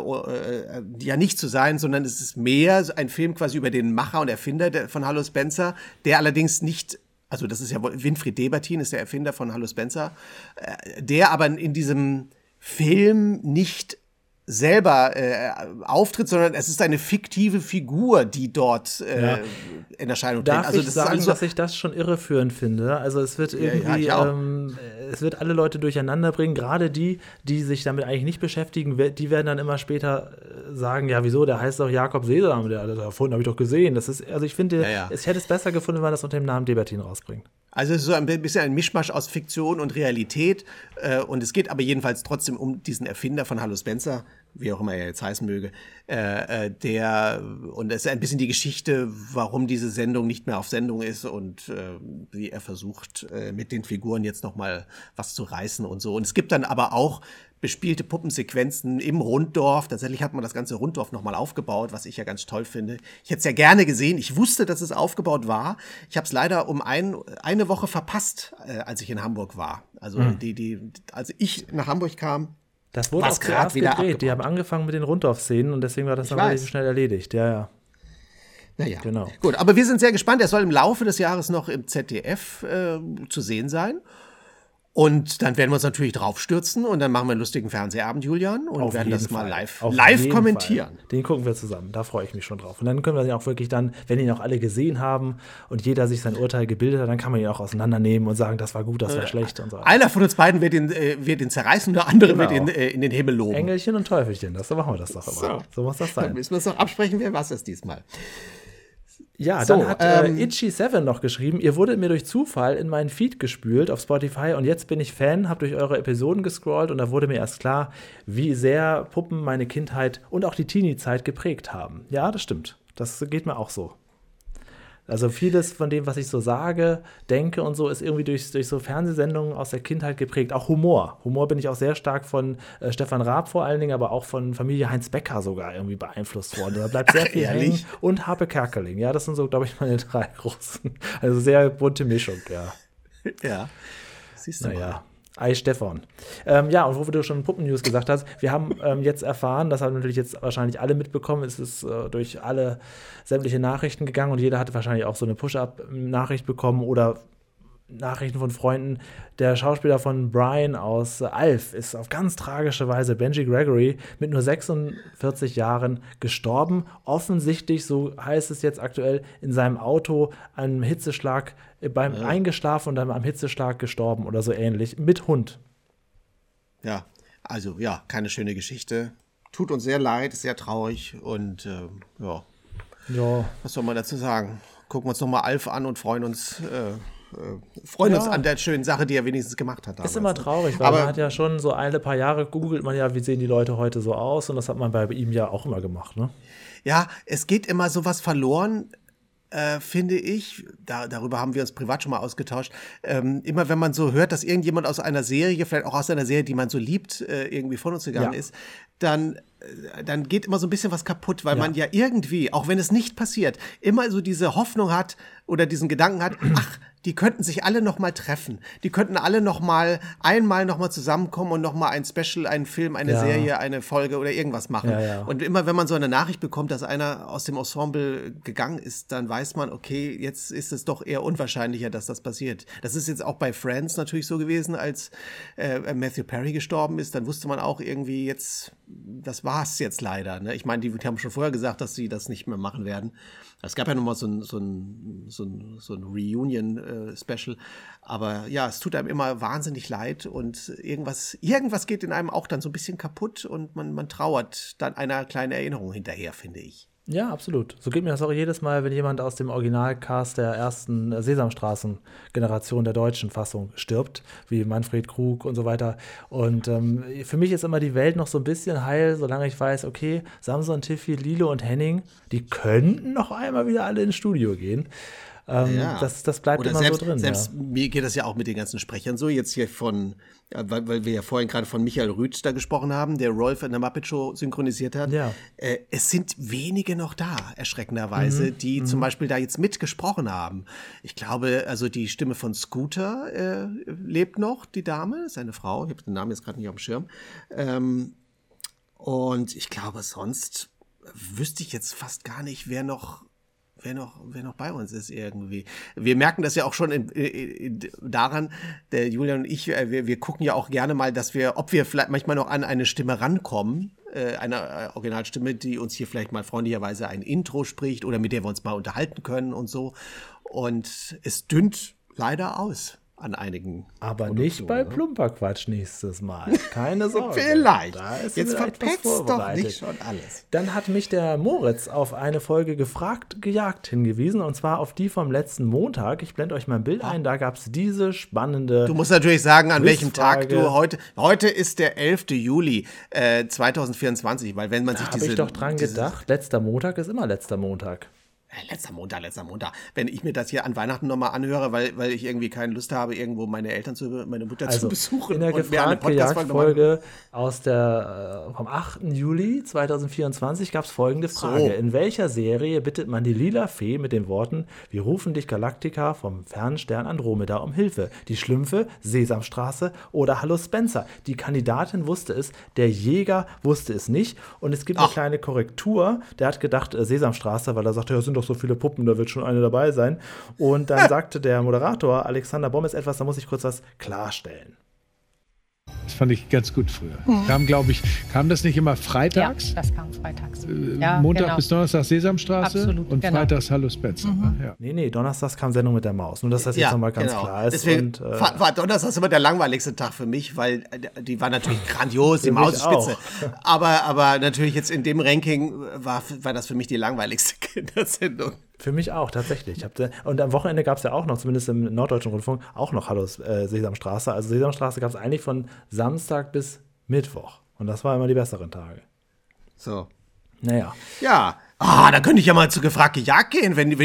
ja nicht zu sein, sondern es ist mehr ein Film quasi über den Macher und Erfinder von Hallo Spencer, der allerdings nicht. Also das ist ja Winfried Debertin, ist der Erfinder von Hallo Spencer, der aber in diesem Film nicht selber auftritt, sondern es ist eine fiktive Figur, die dort in Erscheinung tritt. Darf ich sagen, dass ich das schon irreführend finde? Also es wird irgendwie, es wird alle Leute durcheinander bringen, gerade die sich damit eigentlich nicht beschäftigen, die werden dann immer später sagen, ja wieso, der heißt doch Jakob Sesam, der hat das erfunden, habe ich doch gesehen. Das ist, also ich finde, ich hätte es besser gefunden, wenn man das unter dem Namen Debertin rausbringt. Also es ist so ein bisschen ein Mischmasch aus Fiktion und Realität und es geht aber jedenfalls trotzdem um diesen Erfinder von Hallo Spencer, wie auch immer er jetzt heißen möge, und es ist ein bisschen die Geschichte, warum diese Sendung nicht mehr auf Sendung ist und wie er versucht, mit den Figuren jetzt noch mal was zu reißen und so. Und es gibt dann aber auch bespielte Puppensequenzen im Runddorf. Tatsächlich hat man das ganze Runddorf noch mal aufgebaut, was ich ja ganz toll finde. Ich hätte es ja gerne gesehen. Ich wusste, dass es aufgebaut war. Ich habe es leider um eine Woche verpasst, als ich in Hamburg war. Also als ich nach Hamburg kam, das wurde auch gerade wieder gedreht. Abgebaut. Die haben angefangen mit den Runddorf-Szenen und deswegen war das dann relativ schnell erledigt. Ja. Naja, genau. Gut, aber wir sind sehr gespannt. Er soll im Laufe des Jahres noch im ZDF zu sehen sein. Und dann werden wir uns natürlich draufstürzen und dann machen wir einen lustigen Fernsehabend, Julian, und werden das mal live kommentieren. Fall. Den gucken wir zusammen, da freue ich mich schon drauf. Und dann können wir ihn auch wirklich dann, wenn ihn auch alle gesehen haben und jeder sich sein Urteil gebildet hat, dann kann man ihn auch auseinandernehmen und sagen, das war gut, das war schlecht und so. Einer von uns beiden wird ihn zerreißen und der andere wird ihn in den Himmel loben. Engelchen und Teufelchen, so machen wir das doch immer. So muss das sein. Dann müssen wir uns doch absprechen, wer was ist diesmal. Ja, dann hat Itchy7 noch geschrieben, ihr wurdet mir durch Zufall in meinen Feed gespült auf Spotify und jetzt bin ich Fan, habe durch eure Episoden gescrollt und da wurde mir erst klar, wie sehr Puppen meine Kindheit und auch die Teenie-Zeit geprägt haben. Ja, das stimmt. Das geht mir auch so. Also vieles von dem, was ich so sage, denke und so, ist irgendwie durch so Fernsehsendungen aus der Kindheit geprägt. Auch Humor. Humor bin ich auch sehr stark von Stefan Raab vor allen Dingen, aber auch von Familie Heinz Becker sogar irgendwie beeinflusst worden. Da bleibt sehr viel hängen. Und Harpe Kerkeling. Ja, das sind so, glaube ich, meine drei großen. Also sehr bunte Mischung, ja. Ja, siehst du mal. Ei Stefan. Ja, und wo du schon Puppen-News gesagt hast, wir haben jetzt erfahren, das haben natürlich jetzt wahrscheinlich alle mitbekommen, es ist durch alle sämtliche Nachrichten gegangen und jeder hatte wahrscheinlich auch so eine Push-Up-Nachricht bekommen oder Nachrichten von Freunden. Der Schauspieler von Brian aus Alf ist auf ganz tragische Weise, Benji Gregory, mit nur 46 Jahren gestorben. Offensichtlich, so heißt es jetzt aktuell, in seinem Auto einem Hitzeschlag beim Eingeschlafen und dann am Hitzeschlag gestorben oder so ähnlich, mit Hund. Ja, also ja, keine schöne Geschichte. Tut uns sehr leid, ist sehr traurig und was soll man dazu sagen? Gucken wir uns nochmal Alf an und freuen uns uns an der schönen Sache, die er wenigstens gemacht hat damals. Ist immer traurig, weil man hat ja schon so alle paar Jahre googelt man ja, wie sehen die Leute heute so aus und das hat man bei ihm ja auch immer gemacht, ne? Ja, es geht immer sowas verloren, finde ich, darüber haben wir uns privat schon mal ausgetauscht, immer wenn man so hört, dass irgendjemand aus einer Serie, vielleicht auch aus einer Serie, die man so liebt, irgendwie von uns gegangen ist, dann geht immer so ein bisschen was kaputt, weil man ja irgendwie, auch wenn es nicht passiert, immer so diese Hoffnung hat oder diesen Gedanken hat, ach, die könnten sich alle noch mal treffen. Die könnten alle einmal noch mal zusammenkommen und noch mal ein Special, einen Film, eine Serie, eine Folge oder irgendwas machen. Ja. Und immer, wenn man so eine Nachricht bekommt, dass einer aus dem Ensemble gegangen ist, dann weiß man, okay, jetzt ist es doch eher unwahrscheinlicher, dass das passiert. Das ist jetzt auch bei Friends natürlich so gewesen, als Matthew Perry gestorben ist. Dann wusste man auch irgendwie jetzt, das war's jetzt leider. Ne? Ich meine, die haben schon vorher gesagt, dass sie das nicht mehr machen werden. Es gab ja noch mal so ein Reunion-Special. Aber ja, es tut einem immer wahnsinnig leid und irgendwas geht in einem auch dann so ein bisschen kaputt und man trauert dann einer kleinen Erinnerung hinterher, finde ich. Ja, absolut. So geht mir das auch jedes Mal, wenn jemand aus dem Originalcast der ersten Sesamstraßen-Generation der deutschen Fassung stirbt, wie Manfred Krug und so weiter. Und für mich ist immer die Welt noch so ein bisschen heil, solange ich weiß, okay, Samson, Tiffy, Lilo und Henning, die könnten noch einmal wieder alle ins Studio gehen. Das bleibt oder immer selbst, so drin. Selbst mir geht das ja auch mit den ganzen Sprechern so. Jetzt hier weil wir ja vorhin gerade von Michael Rüth da gesprochen haben, der Rolf in der Muppet Show synchronisiert hat. Ja. Es sind wenige noch da, erschreckenderweise, die zum Beispiel da jetzt mitgesprochen haben. Ich glaube, also die Stimme von Scooter lebt noch, die Dame, ist eine Frau. Ich habe den Namen jetzt gerade nicht auf dem Schirm. Und ich glaube, sonst wüsste ich jetzt fast gar nicht, wer noch bei uns ist irgendwie. Wir merken das ja auch schon daran, der Julian und ich, wir gucken ja auch gerne mal, ob wir vielleicht manchmal noch an eine Stimme rankommen, eine Originalstimme, die uns hier vielleicht mal freundlicherweise ein Intro spricht oder mit der wir uns mal unterhalten können und so. Und es dünnt leider aus an einigen. Aber nicht bei Plumperquatsch nächstes Mal. Keine Sorge. Vielleicht. Jetzt verpetzt doch nicht schon alles. Dann hat mich der Moritz auf eine Folge Gefragt, gejagt hingewiesen, und zwar auf die vom letzten Montag. Ich blende euch mal ein Bild ein, da gab es diese spannende. Du musst natürlich sagen, an welchem Tag du heute ist der 11. Juli 2024, weil wenn man sich habe ich doch dran gedacht, letzter Montag ist immer letzter Montag. Letzter Montag. Wenn ich mir das hier an Weihnachten nochmal anhöre, weil ich irgendwie keine Lust habe, irgendwo meine Mutter zu besuchen. In der Gefragt-Gejagt-Folge vom 8. Juli 2024 gab es folgende Frage. In welcher Serie bittet man die lila Fee mit den Worten: Wir rufen dich Galactica vom fernen Stern Andromeda um Hilfe? Die Schlümpfe, Sesamstraße oder Hallo Spencer? Die Kandidatin wusste es, der Jäger wusste es nicht. Und es gibt eine kleine Korrektur. Der hat gedacht Sesamstraße, weil er sagte, ja, sind doch so viele Puppen, da wird schon eine dabei sein. Und dann sagte der Moderator Alexander Bommes etwas, da muss ich kurz was klarstellen. Das fand ich ganz gut früher. Kam das nicht immer freitags? Ja, das kam freitags. Montag bis Donnerstag Sesamstraße. Absolut, und freitags Hallo Spencer. Ja. Nee, donnerstags kam Sendung mit der Maus. Nur, dass das jetzt nochmal ganz klar ist. Deswegen war Donnerstags immer der langweiligste Tag für mich, weil die war natürlich grandios, die Mausspitze. Aber natürlich jetzt in dem Ranking war das für mich die langweiligste Kindersendung. Für mich auch, tatsächlich. Und am Wochenende gab es ja auch noch, zumindest im Norddeutschen Rundfunk, auch noch Hallo Sesamstraße. Also Sesamstraße gab es eigentlich von Samstag bis Mittwoch. Und das waren immer die besseren Tage. So. Naja. Ja. Da könnte ich ja mal zu Gefragt gejagt gehen, wenn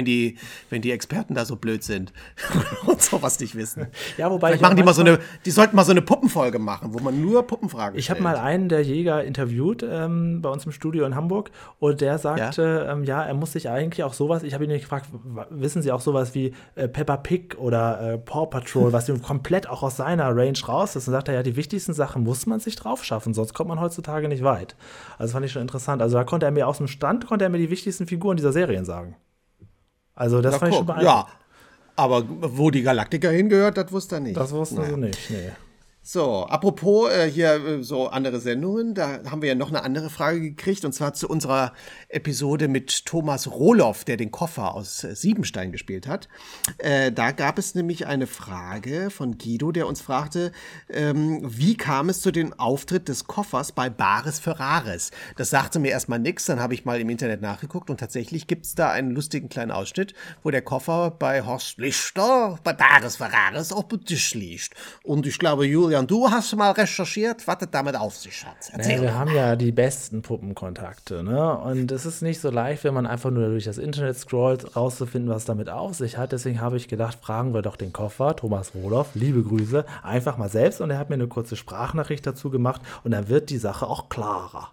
die Experten da so blöd sind und sowas nicht wissen. Ja, wobei vielleicht machen die sollten mal so eine Puppenfolge machen, wo man nur Puppenfragen stellt. Ich habe mal einen der Jäger interviewt bei uns im Studio in Hamburg und der sagte, er muss sich eigentlich auch sowas, ich habe ihn gefragt, wissen Sie auch sowas wie Peppa Pig oder Paw Patrol, was komplett auch aus seiner Range raus ist, und sagt er, ja, die wichtigsten Sachen muss man sich drauf schaffen, sonst kommt man heutzutage nicht weit. Also fand ich schon interessant. Also da konnte er mir aus dem Stand die wichtigsten Figuren dieser Serien sagen. Also das fand ich schon beeindruckend. Ja, aber wo die Galactica hingehört, das wusste er nicht. Das wussten sie nicht, nee. So, apropos hier so andere Sendungen, da haben wir ja noch eine andere Frage gekriegt, und zwar zu unserer Episode mit Thomas Rohloff, der den Koffer aus Siebenstein gespielt hat. Da gab es nämlich eine Frage von Guido, der uns fragte, wie kam es zu dem Auftritt des Koffers bei Bares für Rares? Das sagte mir erstmal nichts, dann habe ich mal im Internet nachgeguckt und tatsächlich gibt es da einen lustigen kleinen Ausschnitt, wo der Koffer bei Horst Lichter, bei Bares für Rares auch bei Tisch liegt. Und ich glaube, Julian Julian, du hast mal recherchiert, was das damit auf sich hat. Naja, wir haben ja die besten Puppenkontakte, ne? Und es ist nicht so leicht, wenn man einfach nur durch das Internet scrollt, rauszufinden, was es damit auf sich hat. Deswegen habe ich gedacht, fragen wir doch den Koffer, Thomas Rohloff, liebe Grüße, einfach mal selbst. Und er hat mir eine kurze Sprachnachricht dazu gemacht und dann wird die Sache auch klarer.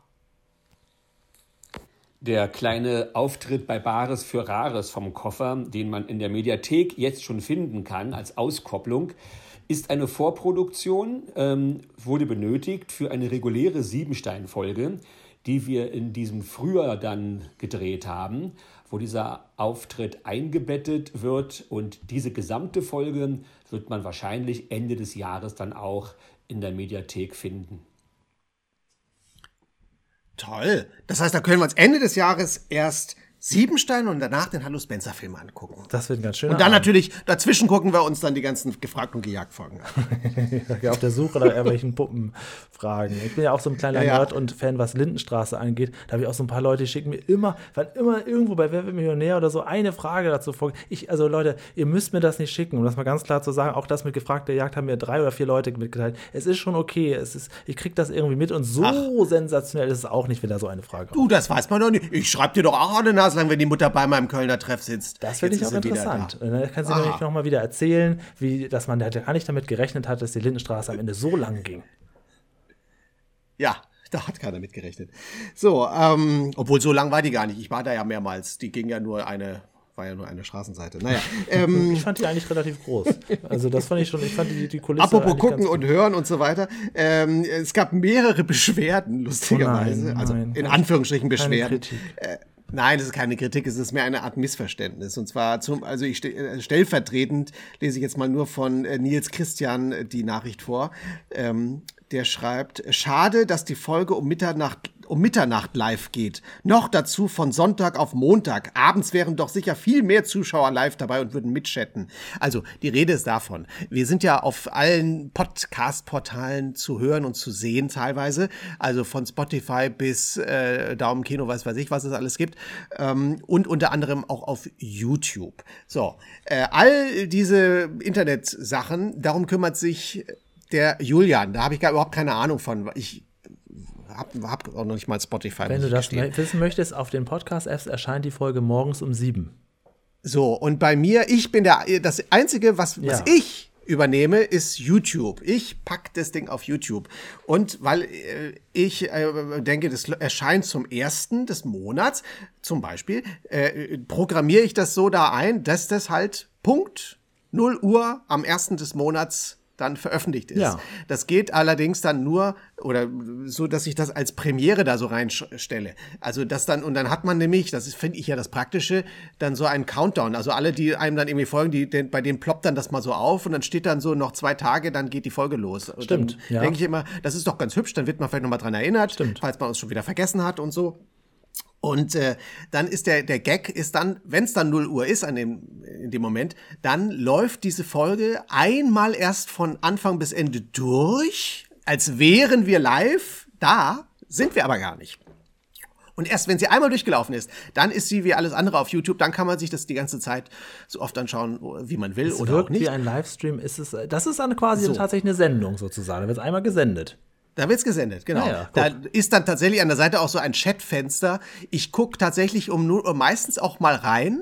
Der kleine Auftritt bei Bares für Rares vom Koffer, den man in der Mediathek jetzt schon finden kann als Auskopplung, ist eine Vorproduktion, wurde benötigt für eine reguläre Siebenstein-Folge, die wir in diesem Frühjahr dann gedreht haben, wo dieser Auftritt eingebettet wird. Und diese gesamte Folge wird man wahrscheinlich Ende des Jahres dann auch in der Mediathek finden. Toll. Das heißt, da können wir uns Ende des Jahres erst Siebenstein und danach den Hallo Spencer-Film angucken. Das wird ein ganz schöner Und dann Abend. natürlich, dazwischen gucken wir uns dann die ganzen Gefragt- und Gejagt-Folgen an. Auf der Suche nach irgendwelchen Puppenfragen. Ich bin ja auch so ein kleiner Nerd und Fan, was Lindenstraße angeht. Da habe ich auch so ein paar Leute, die schicken mir immer irgendwo bei Wer wird Millionär oder so eine Frage dazu vor. Also Leute, ihr müsst mir das nicht schicken, um das mal ganz klar zu sagen. Auch das mit Gefragter Jagd haben mir 3 oder 4 Leute mitgeteilt. Es ist schon okay. Ich kriege das irgendwie mit und so sensationell ist es auch nicht, wenn da so eine Frage Du, das weiß man doch nicht. Ich schreibe dir doch auch eine Nase lang, wenn die Mutter bei meinem Kölner Treff sitzt. Das finde ich auch interessant. Dann kann sie nämlich noch mal wieder erzählen, dass man gar nicht damit gerechnet hat, dass die Lindenstraße am Ende so lang ging. Ja, da hat keiner mit gerechnet. So, obwohl so lang war die gar nicht. Ich war da ja mehrmals. Die ging ja nur eine Straßenseite. Naja. Ich fand die eigentlich relativ groß. Also das fand ich schon, ich fand die Kulisse Apropos gucken und hören und so weiter. Es gab mehrere Beschwerden, lustigerweise. Nein. Also in Anführungsstrichen Keine Beschwerden. Kritik. Nein, das ist keine Kritik, es ist mehr eine Art Missverständnis. Und zwar stellvertretend lese ich jetzt mal nur von Nils Christian die Nachricht vor. Der schreibt: Schade, dass die Folge um Mitternacht live geht. Noch dazu von Sonntag auf Montag. Abends wären doch sicher viel mehr Zuschauer live dabei und würden mitchatten. Also, die Rede ist davon. Wir sind ja auf allen Podcast-Portalen zu hören und zu sehen teilweise. Also von Spotify bis Daumenkino, weiß ich, was es alles gibt. Und unter anderem auch auf YouTube. So, all diese Internetsachen, darum kümmert sich der Julian. Da habe ich gar überhaupt keine Ahnung von. Ich hab auch noch nicht mal Spotify. Wenn du das wissen möchtest, auf den Podcast-Apps erscheint die Folge morgens um 7. So, und bei mir, ich bin das Einzige, was ich übernehme, ist YouTube. Ich pack das Ding auf YouTube. Und weil ich denke, das erscheint zum 1. des Monats, zum Beispiel, programmiere ich das so da ein, dass das halt Punkt 0 Uhr am 1. des Monats dann veröffentlicht ist. Ja. Das geht allerdings dann nur, oder so, dass ich das als Premiere da so reinstelle. Also das dann, und dann hat man nämlich, das finde ich ja das Praktische, dann so einen Countdown. Also alle, die einem dann irgendwie folgen, bei denen ploppt dann das mal so auf und dann steht dann so noch 2 Tage, dann geht die Folge los. Und stimmt. Dann denke ich immer, das ist doch ganz hübsch, dann wird man vielleicht nochmal dran erinnert, falls man uns schon wieder vergessen hat und so. Und dann ist der Gag ist dann, wenn es dann 0 Uhr ist in dem Moment, dann läuft diese Folge einmal erst von Anfang bis Ende durch, als wären wir live. Da sind wir aber gar nicht. Und erst wenn sie einmal durchgelaufen ist, dann ist sie wie alles andere auf YouTube. Dann kann man sich das die ganze Zeit so oft anschauen, wie man will oder auch nicht. Wie ein Livestream das ist dann quasi tatsächlich eine Sendung sozusagen. Da wird es einmal gesendet. Da wird's gesendet, genau. Ja, da ist dann tatsächlich an der Seite auch so ein Chatfenster. Ich gucke tatsächlich um 0 Uhr meistens auch mal rein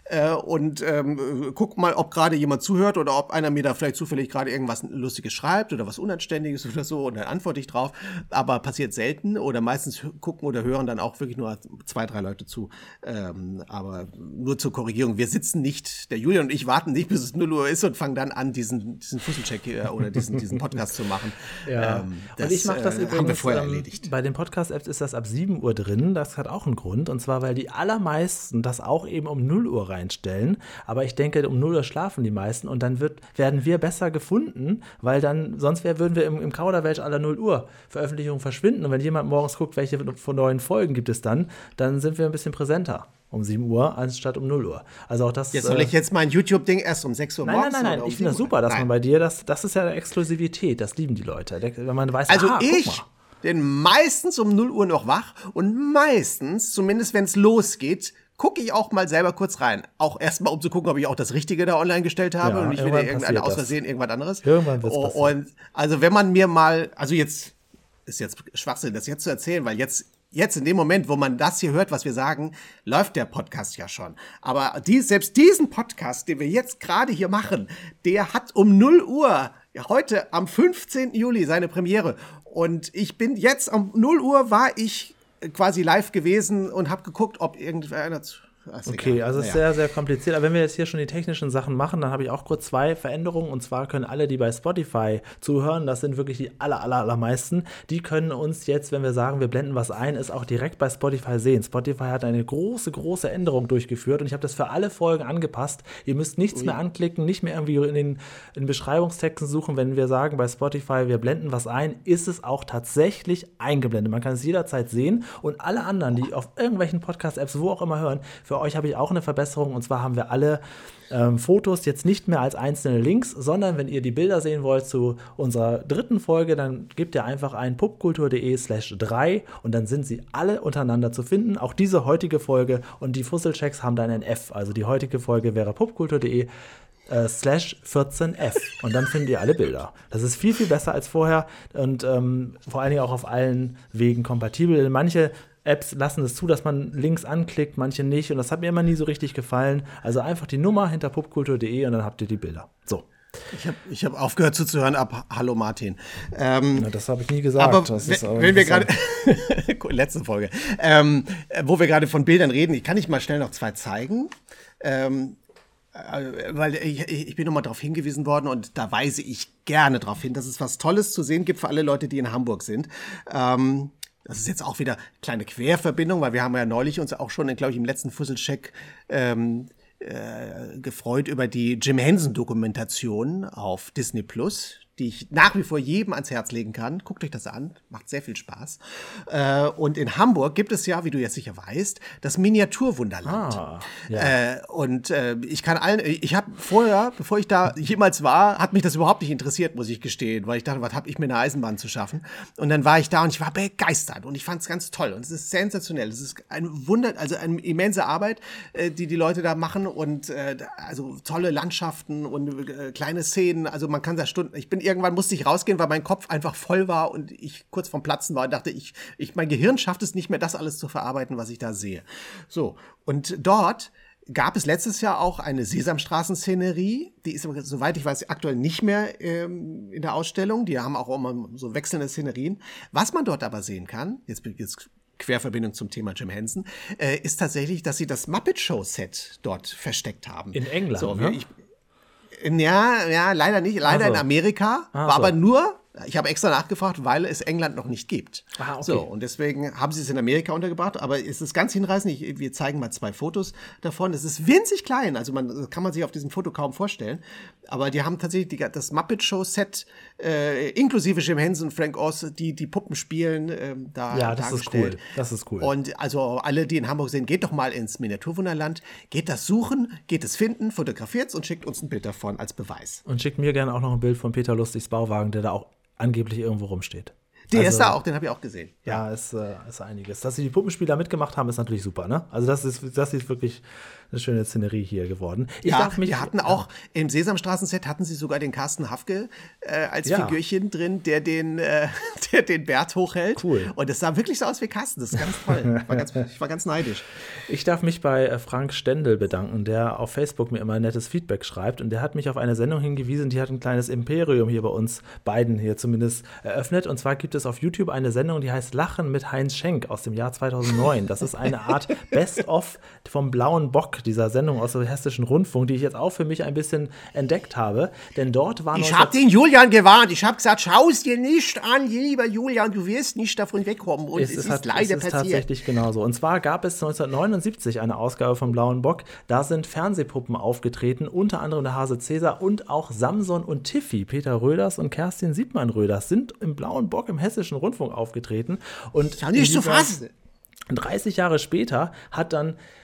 und guck mal, ob gerade jemand zuhört oder ob einer mir da vielleicht zufällig gerade irgendwas Lustiges schreibt oder was Unanständiges oder so und dann antworte ich drauf. Aber passiert selten oder meistens gucken oder hören dann auch wirklich nur 2, 3 Leute zu. Aber nur zur Korrigierung. Wir sitzen nicht, der Julian und ich warten nicht, bis es 0 Uhr ist und fangen dann an, diesen Fusselcheck oder diesen Podcast zu machen. Ja. Und ich mache das übrigens, haben wir vorher erledigt. Bei den Podcast-Apps ist das ab 7 Uhr drin. Das hat auch einen Grund. Und zwar, weil die allermeisten das auch eben um 0 Uhr reinstellen. Aber ich denke, um 0 Uhr schlafen die meisten und dann werden wir besser gefunden, weil dann, sonst würden wir im Kauderwelsch aller 0 Uhr Veröffentlichungen verschwinden. Und wenn jemand morgens guckt, welche von neuen Folgen gibt es dann sind wir ein bisschen präsenter um 7 Uhr anstatt um 0 Uhr. Also auch das. Jetzt soll ich jetzt mein YouTube-Ding erst um 6 Uhr morgens? Nein. Ich finde das super, dass man bei dir, das ist ja Exklusivität, das lieben die Leute. Wenn man weiß, also guck mal. Bin meistens um 0 Uhr noch wach und meistens, zumindest wenn es losgeht, gucke ich auch mal selber kurz rein. Auch erstmal, um zu gucken, ob ich auch das Richtige da online gestellt habe und nicht wieder irgendeiner aus Versehen irgendwas anderes. Irgendwann wird's passieren. Und also wenn man mir mal, also jetzt ist jetzt Schwachsinn, das jetzt zu erzählen, weil jetzt in dem Moment, wo man das hier hört, was wir sagen, läuft der Podcast ja schon. Aber selbst diesen Podcast, den wir jetzt gerade hier machen, der hat um 0 Uhr, heute am 15. Juli, seine Premiere. Und ich bin jetzt um 0 Uhr war ich quasi live gewesen und habe geguckt, ob irgendwer... Okay, also es ist sehr, sehr kompliziert. Aber wenn wir jetzt hier schon die technischen Sachen machen, dann habe ich auch kurz 2 Veränderungen. Und zwar können alle, die bei Spotify zuhören, das sind wirklich die allermeisten, die können uns jetzt, wenn wir sagen, wir blenden was ein, ist auch direkt bei Spotify sehen. Spotify hat eine große Änderung durchgeführt und ich habe das für alle Folgen angepasst. Ihr müsst nichts mehr anklicken, nicht mehr irgendwie in Beschreibungstexten suchen. Wenn wir sagen bei Spotify, wir blenden was ein, ist es auch tatsächlich eingeblendet. Man kann es jederzeit sehen und alle anderen, die auf irgendwelchen Podcast-Apps, wo auch immer hören, für euch habe ich auch eine Verbesserung und zwar haben wir alle Fotos jetzt nicht mehr als einzelne Links, sondern wenn ihr die Bilder sehen wollt zu unserer 3. Folge, dann gebt ihr einfach ein popkultur.de/3 und dann sind sie alle untereinander zu finden. Auch diese heutige Folge und die Fusselchecks haben dann ein F. Also die heutige Folge wäre popkultur.de/14F und dann findet ihr alle Bilder. Das ist viel besser als vorher und vor allen Dingen auch auf allen Wegen kompatibel. Manche Apps lassen es zu, dass man Links anklickt, manche nicht und das hat mir immer nie so richtig gefallen. Also einfach die Nummer hinter popkultur.de und dann habt ihr die Bilder. So. Ich hab aufgehört zuzuhören ab Hallo Martin. Das habe ich nie gesagt. Aber wenn wir gerade letzte Folge, wo wir gerade von Bildern reden, kann ich mal schnell noch 2 zeigen. Weil ich bin nochmal darauf hingewiesen worden und da weise ich gerne darauf hin, dass es was Tolles zu sehen gibt für alle Leute, die in Hamburg sind. Das ist jetzt auch wieder eine kleine Querverbindung, weil wir haben ja neulich uns auch schon, glaube ich, im letzten Fusselcheck gefreut über die Jim Henson-Dokumentation auf Disney Plus, die ich nach wie vor jedem ans Herz legen kann. Guckt euch das an, macht sehr viel Spaß. Und in Hamburg gibt es ja, wie du jetzt sicher weißt, das Miniaturwunderland. Ich habe vorher, bevor ich da jemals war, hat mich das überhaupt nicht interessiert, muss ich gestehen, weil ich dachte, was habe ich mit einer Eisenbahn zu schaffen? Und dann war ich da und ich war begeistert und ich fand es ganz toll und es ist sensationell. Es ist eine immense Arbeit, die Leute da machen und also tolle Landschaften und kleine Szenen. Also man kann da Stunden. Irgendwann musste ich rausgehen, weil mein Kopf einfach voll war und ich kurz vorm Platzen war und dachte, mein Gehirn schafft es nicht mehr, das alles zu verarbeiten, was ich da sehe. So, und dort gab es letztes Jahr auch eine Sesamstraßen-Szenerie, die ist, soweit ich weiß, aktuell nicht mehr in der Ausstellung. Die haben auch immer so wechselnde Szenerien. Was man dort aber sehen kann, jetzt Querverbindung zum Thema Jim Henson, ist tatsächlich, dass sie das Muppet-Show-Set dort versteckt haben. In England, so, ne? Ja, leider nicht. Leider in Amerika. War aber nur, ich habe extra nachgefragt, weil es England noch nicht gibt. Okay. So, und deswegen haben sie es in Amerika untergebracht. Aber es ist ganz hinreißend. Wir zeigen mal 2 Fotos davon. Es ist winzig klein. Also kann man sich auf diesem Foto kaum vorstellen. Aber die haben tatsächlich das Muppet Show Set, inklusive Jim Henson und Frank Oz, die Puppen spielen, dargestellt. Das ist cool. Und also alle, die in Hamburg sind, geht doch mal ins Miniaturwunderland. Geht das suchen, geht es finden, fotografiert es und schickt uns ein Bild davon als Beweis. Und schickt mir gerne auch noch ein Bild von Peter Lustigs Bauwagen, der da auch angeblich irgendwo rumsteht. Der ist da auch, den habe ich auch gesehen. Ja, ist einiges. Dass sie die Puppenspieler mitgemacht haben, ist natürlich super, ne? Also das ist wirklich eine schöne Szenerie hier geworden. Wir hatten auch im Sesamstraßen-Set hatten sie sogar den Carsten Hafke als Figürchen drin, der den Bert hochhält. Cool. Und es sah wirklich so aus wie Carsten. Das ist ganz toll. Ich war ganz neidisch. Ich darf mich bei Frank Stendel bedanken, der auf Facebook mir immer nettes Feedback schreibt. Und der hat mich auf eine Sendung hingewiesen, die hat ein kleines Imperium hier bei uns beiden hier zumindest eröffnet. Und zwar gibt es auf YouTube eine Sendung, die heißt Lachen mit Heinz Schenk aus dem Jahr 2009. Das ist eine Art Best-of vom Blauen Bock, dieser Sendung aus dem Hessischen Rundfunk, die ich jetzt auch für mich ein bisschen entdeckt habe. Denn dort war Ich habe den Julian gewarnt. Ich habe gesagt, schau es dir nicht an, lieber Julian, du wirst nicht davon wegkommen. Und es ist leider passiert. Tatsächlich genauso. Und zwar gab es 1979 eine Ausgabe vom Blauen Bock. Da sind Fernsehpuppen aufgetreten, unter anderem der Hase Cäsar und auch Samson und Tiffy. Peter Röders und Kerstin Siebmann-Röders sind im Blauen Bock im Hessischen Rundfunk aufgetreten. Und ja, nicht zu fassen. 30 Jahre später hat dann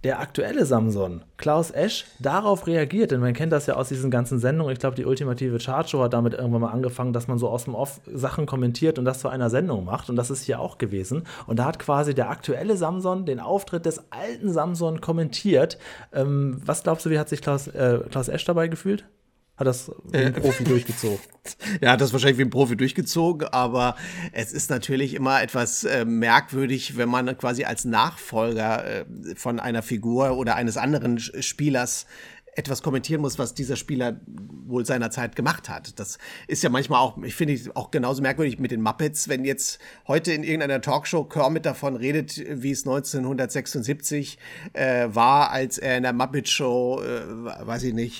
der aktuelle Samson, Klaus Esch, darauf reagiert, denn man kennt das ja aus diesen ganzen Sendungen, ich glaube, die ultimative Chartshow hat damit irgendwann mal angefangen, dass man so aus dem Off Sachen kommentiert und das zu einer Sendung macht und das ist hier auch gewesen und da hat quasi der aktuelle Samson den Auftritt des alten Samson kommentiert. Was glaubst du, wie hat sich Klaus Esch dabei gefühlt? Hat das wie ein Profi durchgezogen? Ja, hat das wahrscheinlich wie ein Profi durchgezogen, aber es ist natürlich immer etwas merkwürdig, wenn man quasi als Nachfolger von einer Figur oder eines anderen Spielers etwas kommentieren muss, was dieser Spieler wohl seinerzeit gemacht hat. Das ist ja manchmal auch, ich finde auch genauso merkwürdig mit den Muppets, wenn jetzt heute in irgendeiner Talkshow Kermit davon redet, wie es 1976 war, als er in der Muppet-Show, weiß ich nicht,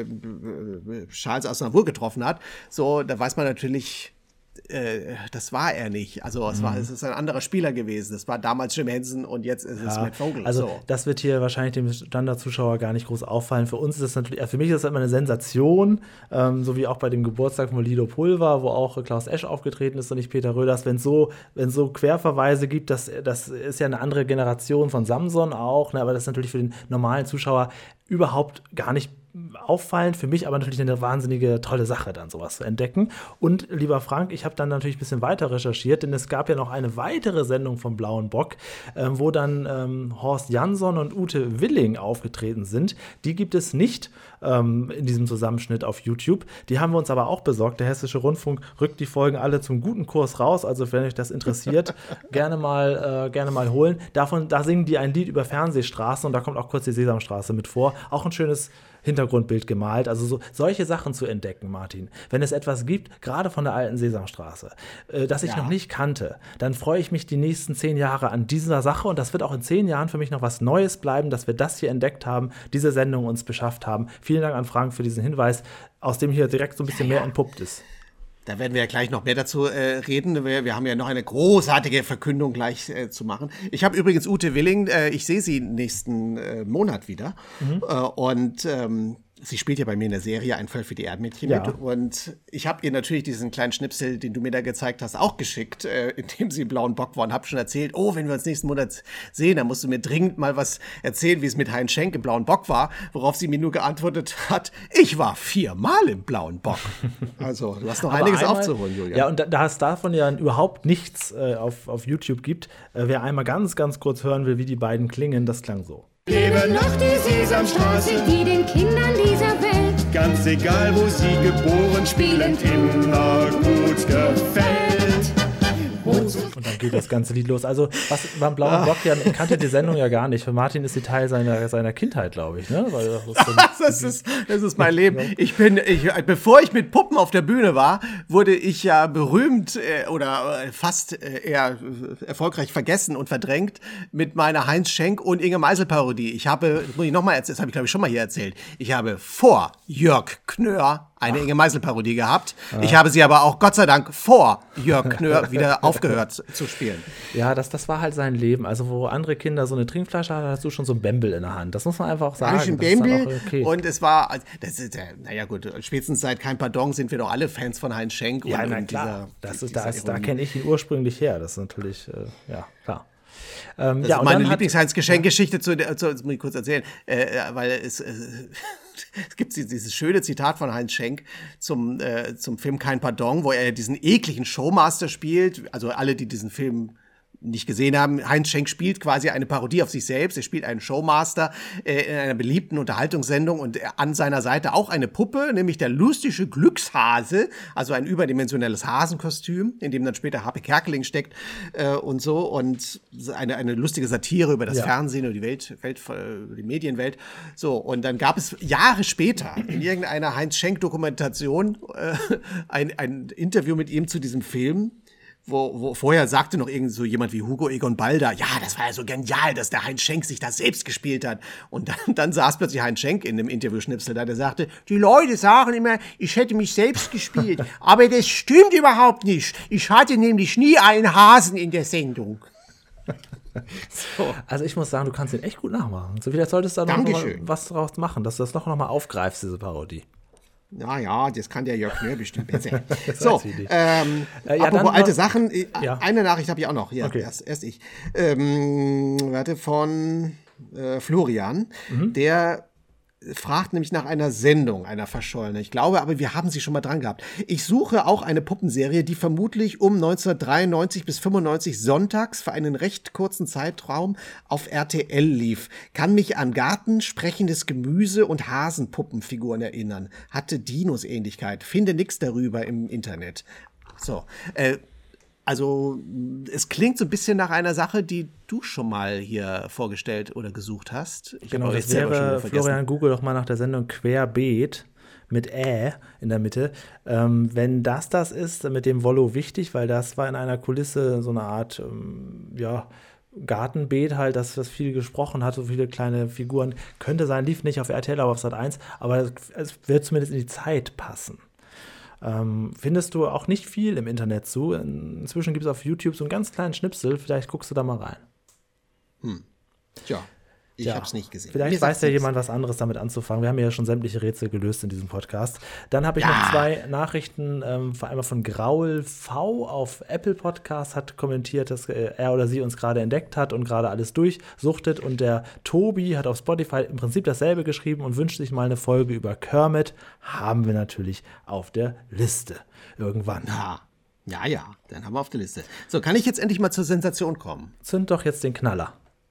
Charles Aznavour getroffen hat. So, da weiß man natürlich, das war er nicht. Also es ist ein anderer Spieler gewesen. Das war damals Jim Henson und jetzt ist es Matt Vogel. Also das wird hier wahrscheinlich dem Standardzuschauer gar nicht groß auffallen. Für uns ist das natürlich, für mich ist das immer eine Sensation, so wie auch bei dem Geburtstag von Lido Pulver, wo auch Klaus Esch aufgetreten ist und nicht Peter Röders. Wenn es so Querverweise gibt, das ist ja eine andere Generation von Samson auch, ne, aber das ist natürlich für den normalen Zuschauer überhaupt gar nicht auffallend, für mich aber natürlich eine wahnsinnige tolle Sache, dann sowas zu entdecken. Und lieber Frank, ich habe dann natürlich ein bisschen weiter recherchiert, denn es gab ja noch eine weitere Sendung vom Blauen Bock, wo dann Horst Jansson und Ute Willing aufgetreten sind. Die gibt es nicht in diesem Zusammenschnitt auf YouTube. Die haben wir uns aber auch besorgt. Der Hessische Rundfunk rückt die Folgen alle zum guten Kurs raus. Also wenn euch das interessiert, gerne mal holen. Da singen die ein Lied über Fernsehstraßen und da kommt auch kurz die Sesamstraße mit vor. Auch ein schönes Hintergrundbild gemalt, also solche Sachen zu entdecken, Martin. Wenn es etwas gibt, gerade von der alten Sesamstraße, das ich noch nicht kannte, dann freue ich mich die nächsten 10 Jahre an dieser Sache und das wird auch in 10 Jahren für mich noch was Neues bleiben, dass wir das hier entdeckt haben, diese Sendung uns beschafft haben. Vielen Dank an Frank für diesen Hinweis, aus dem hier direkt so ein bisschen mehr entpuppt ist. Da werden wir ja gleich noch mehr dazu reden. Wir haben ja noch eine großartige Verkündung gleich zu machen. Ich habe übrigens Ute Willing, ich sehe sie nächsten Monat wieder. Und sie spielt ja bei mir in der Serie Ein Fall für die Erdmädchen mit. Und ich habe ihr natürlich diesen kleinen Schnipsel, den du mir da gezeigt hast, auch geschickt, indem sie im Blauen Bock war und habe schon erzählt, wenn wir uns nächsten Monat sehen, dann musst du mir dringend mal was erzählen, wie es mit Heinz Schenk im Blauen Bock war, worauf sie mir nur geantwortet hat, ich war 4-mal im Blauen Bock. Also du hast noch einiges aufzuholen, Julia. Ja, und da es davon ja überhaupt nichts auf YouTube gibt, wer einmal ganz, ganz kurz hören will, wie die beiden klingen, das klang so. Lebe noch die Sesamstraße, die den Kindern dieser Welt, ganz egal wo sie geboren, spielend immer gut gefällt. Und dann geht das ganze Lied los. Also, was beim Blauen Bock ja, kannte die Sendung ja gar nicht. Für Martin ist sie Teil seiner Kindheit, glaube ich. Ne? Weil das ist mein Leben. Bevor ich mit Puppen auf der Bühne war, wurde ich ja berühmt oder fast eher erfolgreich vergessen und verdrängt mit meiner Heinz Schenk und Inge Meisel-Parodie. Ich habe, das muss ich nochmal erzählen, das habe ich glaube ich schon mal hier erzählt, ich habe vor Jörg Knör eine Inge Meisel-Parodie gehabt. Ich habe sie aber auch Gott sei Dank vor Jörg Knör wieder aufgehört zu spielen. Ja, das war halt sein Leben. Also wo andere Kinder so eine Trinkflasche hatten, hast du schon so ein Bämbel in der Hand. Das muss man einfach auch sagen. Ein Bämbel und es war, naja gut, spätestens seit Kein Pardon sind wir doch alle Fans von Heinz Schenk. Ja, na klar. Da kenne ich ihn ursprünglich her. Das ist natürlich, ja, klar. Das ist meine Lieblings-Heinz-Geschenk-Geschichte, das muss ich kurz erzählen, weil es gibt dieses schöne Zitat von Heinz Schenk zum Film Kein Pardon, wo er diesen ekligen Showmaster spielt. Also alle, die diesen Film nicht gesehen haben, Heinz Schenk spielt quasi eine Parodie auf sich selbst. Er spielt einen Showmaster in einer beliebten Unterhaltungssendung und an seiner Seite auch eine Puppe, nämlich der lustige Glückshase, also ein überdimensionelles Hasenkostüm, in dem dann später Harpe Kerkeling steckt und so und eine lustige Satire über das Fernsehen und die Medienwelt. So, und dann gab es Jahre später in irgendeiner Heinz Schenk-Dokumentation ein Interview mit ihm zu diesem Film, wo vorher sagte noch irgend so jemand wie Hugo Egon Balder, ja, das war ja so genial, dass der Heinz Schenk sich das selbst gespielt hat. Und dann saß plötzlich Heinz Schenk in dem Interviewschnipsel da, der sagte, die Leute sagen immer, ich hätte mich selbst gespielt. Aber das stimmt überhaupt nicht. Ich hatte nämlich nie einen Hasen in der Sendung. So. Also ich muss sagen, du kannst den echt gut nachmachen. So, vielleicht solltest du da noch mal was draus machen, dass du das noch mal aufgreifst, diese Parodie. Ja, das kann der Jörg Knör bestimmt besser. So, apropos alte Sachen, eine Nachricht habe ich auch noch. Ja, okay. Erst ich. Von Florian, der fragt nämlich nach einer Sendung, einer verschollenen. Ich glaube aber, wir haben sie schon mal dran gehabt. Ich suche auch eine Puppenserie, die vermutlich um 1993 bis 95 sonntags für einen recht kurzen Zeitraum auf RTL lief. Kann mich an Garten, sprechendes Gemüse und Hasenpuppenfiguren erinnern. Hatte Dinos-Ähnlichkeit. Finde nichts darüber im Internet. So, also es klingt so ein bisschen nach einer Sache, die du schon mal hier vorgestellt oder gesucht hast. Genau, das wäre, Florian, Google doch mal nach der Sendung Querbeet mit in der Mitte. Wenn das ist, mit dem Wollo wichtig, weil das war in einer Kulisse so eine Art, Gartenbeet halt, das viel gesprochen hat, so viele kleine Figuren. Könnte sein, lief nicht auf RTL, aber auf Sat.1, aber es wird zumindest in die Zeit passen. Findest du auch nicht viel im Internet zu. Inzwischen gibt es auf YouTube so einen ganz kleinen Schnipsel. Vielleicht guckst du da mal rein. Tja, ich habe es nicht gesehen. Vielleicht weiß ja jemand was anderes damit anzufangen. Wir haben ja schon sämtliche Rätsel gelöst in diesem Podcast. Dann habe ich noch 2 Nachrichten. Einmal von Graul V auf Apple Podcast hat kommentiert, dass er oder sie uns gerade entdeckt hat und gerade alles durchsuchtet. Und der Tobi hat auf Spotify im Prinzip dasselbe geschrieben und wünscht sich mal eine Folge über Kermit. Haben wir natürlich auf der Liste. Irgendwann. Ja, dann haben wir auf der Liste. So, kann ich jetzt endlich mal zur Sensation kommen? Zünd doch jetzt den Knaller.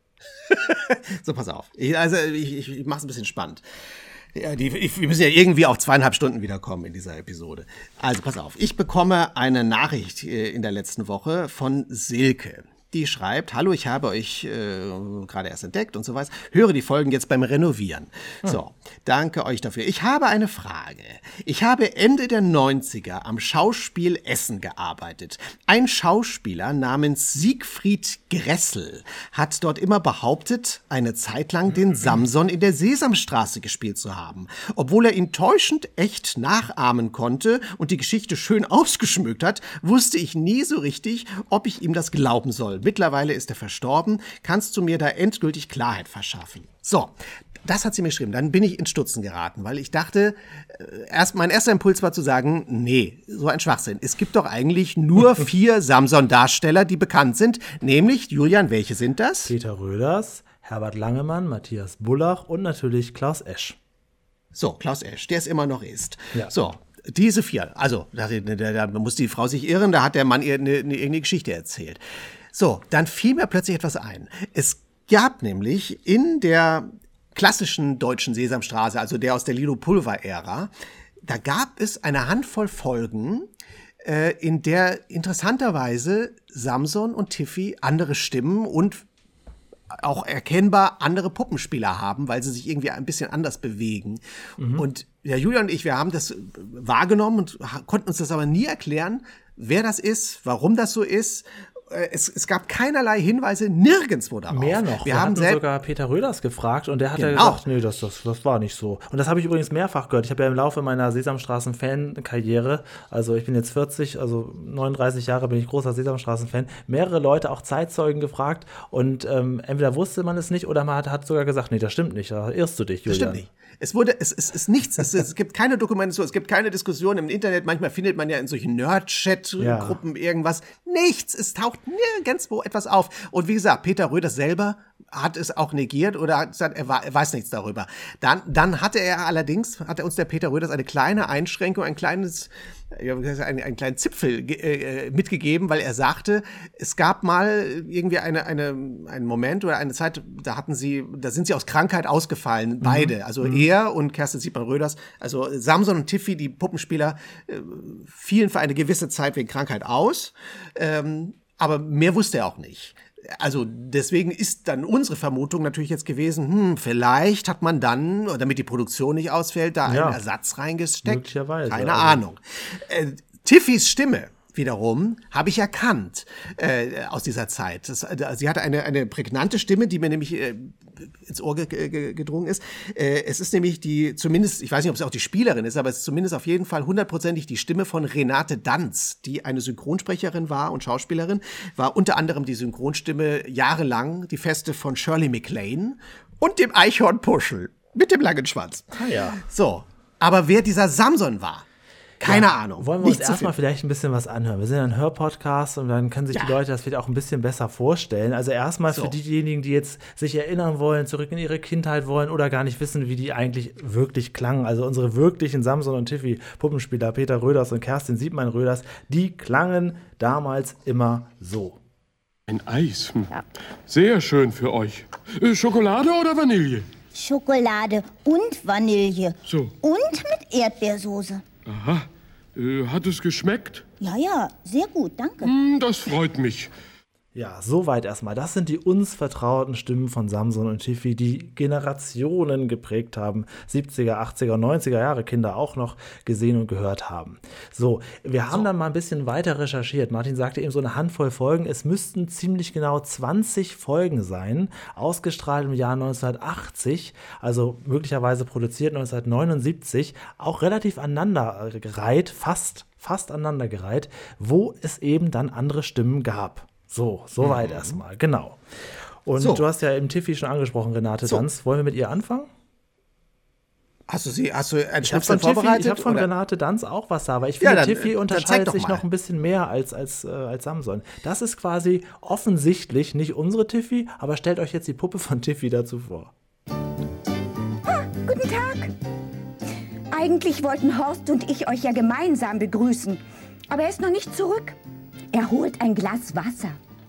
So, pass auf. Ich mache es ein bisschen spannend. Ja, wir müssen ja irgendwie auf 2,5 Stunden wiederkommen in dieser Episode. Also, pass auf. Ich bekomme eine Nachricht in der letzten Woche von Silke. Die schreibt: Hallo, ich habe euch gerade erst entdeckt und so weiter. Höre die Folgen jetzt beim Renovieren. So, danke euch dafür. Ich habe eine Frage. Ich habe Ende der 90er am Schauspiel Essen gearbeitet. Ein Schauspieler namens Siegfried Gressel hat dort immer behauptet, eine Zeit lang den Samson in der Sesamstraße gespielt zu haben. Obwohl er ihn täuschend echt nachahmen konnte und die Geschichte schön ausgeschmückt hat, wusste ich nie so richtig, ob ich ihm das glauben soll. Mittlerweile ist er verstorben. Kannst du mir da endgültig Klarheit verschaffen? So, das hat sie mir geschrieben. Dann bin ich ins Stutzen geraten, weil ich dachte, mein erster Impuls war zu sagen, nee, so ein Schwachsinn. Es gibt doch eigentlich nur 4 Samson-Darsteller, die bekannt sind. Nämlich, Julian, welche sind das? Peter Röders, Herbert Langemann, Matthias Bullach und natürlich Klaus Esch. So, Klaus Esch, der es immer noch ist. Ja. So, diese 4. Also, da muss die Frau sich irren, da hat der Mann ihr irgendeine Geschichte erzählt. So, dann fiel mir plötzlich etwas ein. Es gab nämlich in der klassischen deutschen Sesamstraße, also der aus der Lilo Pulver-Ära, da gab es eine Handvoll Folgen, in der interessanterweise Samson und Tiffy andere Stimmen und auch erkennbar andere Puppenspieler haben, weil sie sich irgendwie ein bisschen anders bewegen. Und ja, Julian und ich, wir haben das wahrgenommen und konnten uns das aber nie erklären, wer das ist, warum das so ist. Es gab keinerlei Hinweise nirgendwo darauf. Mehr noch. Wir haben sogar Peter Röders gefragt und der hat gesagt, nee, das war nicht so. Und das habe ich übrigens mehrfach gehört. Ich habe ja im Laufe meiner Sesamstraßen-Fan-Karriere, also ich bin jetzt 40, also 39 Jahre bin ich großer Sesamstraßen-Fan, mehrere Leute, auch Zeitzeugen gefragt und entweder wusste man es nicht oder man hat sogar gesagt, nee, das stimmt nicht, da irrst du dich, Julian. Das stimmt nicht. Es ist nichts, es gibt keine Dokumentation, es gibt keine Diskussion im Internet, manchmal findet man ja in solchen Nerd-Chat-Gruppen irgendwas. Nichts, es taucht nirgendwo etwas auf. Und wie gesagt, Peter Röders selber hat es auch negiert oder hat gesagt, er weiß nichts darüber. Dann hatte er uns der Peter Röders eine kleine Einschränkung, einen kleinen Zipfel mitgegeben, weil er sagte, es gab mal irgendwie einen Moment oder eine Zeit, da sind sie aus Krankheit ausgefallen, beide. Also er und Kerstin Siebmann-Röders, also Samson und Tiffy, die Puppenspieler, fielen für eine gewisse Zeit wegen Krankheit aus. Aber mehr wusste er auch nicht. Also deswegen ist dann unsere Vermutung natürlich jetzt gewesen, vielleicht hat man dann, damit die Produktion nicht ausfällt, da einen Ersatz reingesteckt. Möglicherweise. Keine Ahnung. Tiffys Stimme wiederum habe ich erkannt aus dieser Zeit. Sie hatte eine prägnante Stimme, die mir nämlich ins Ohr gedrungen ist. Es ist nämlich zumindest, ich weiß nicht, ob es auch die Spielerin ist, aber es ist zumindest auf jeden Fall 100%ig die Stimme von Renate Danz, die eine Synchronsprecherin war und Schauspielerin, war unter anderem die Synchronstimme jahrelang die Feste von Shirley MacLaine und dem Eichhornpuschel mit dem langen Schwanz. Ah ja. So, aber wer dieser Samson war, Keine Ahnung. Wollen wir uns erstmal vielleicht ein bisschen was anhören? Wir sind ein Hörpodcast und dann können sich die Leute das vielleicht auch ein bisschen besser vorstellen. Also erstmal für diejenigen, die jetzt sich erinnern wollen, zurück in ihre Kindheit wollen oder gar nicht wissen, wie die eigentlich wirklich klangen. Also unsere wirklichen Samson und Tiffy Puppenspieler, Peter Röders und Kerstin Siebmann-Röders, die klangen damals immer so. Ein Eis. Sehr schön für euch. Schokolade oder Vanille? Schokolade und Vanille. So. Und mit Erdbeersoße. Aha. Hat es geschmeckt? Ja, sehr gut, danke. Das freut mich. Ja, soweit erstmal. Das sind die uns vertrauten Stimmen von Samson und Tiffy, die Generationen geprägt haben. 70er, 80er, 90er Jahre Kinder auch noch gesehen und gehört haben. So, wir haben dann mal ein bisschen weiter recherchiert. Martin sagte eben so eine Handvoll Folgen. Es müssten ziemlich genau 20 Folgen sein, ausgestrahlt im Jahr 1980, also möglicherweise produziert 1979, auch relativ aneinandergereiht, fast aneinandergereiht, wo es eben dann andere Stimmen gab. Soweit erstmal, genau. Und du hast ja eben Tiffy schon angesprochen, Renate Danz. Wollen wir mit ihr anfangen? Hast du einen Schnipsel vorbereitet? Ich habe von Renate Danz auch was da, aber ich finde, Tiffy unterscheidet sich noch ein bisschen mehr als Samson. Das ist quasi offensichtlich nicht unsere Tiffy, aber stellt euch jetzt die Puppe von Tiffy dazu vor. Guten Tag. Eigentlich wollten Horst und ich euch ja gemeinsam begrüßen, aber er ist noch nicht zurück. Er holt ein Glas Wasser.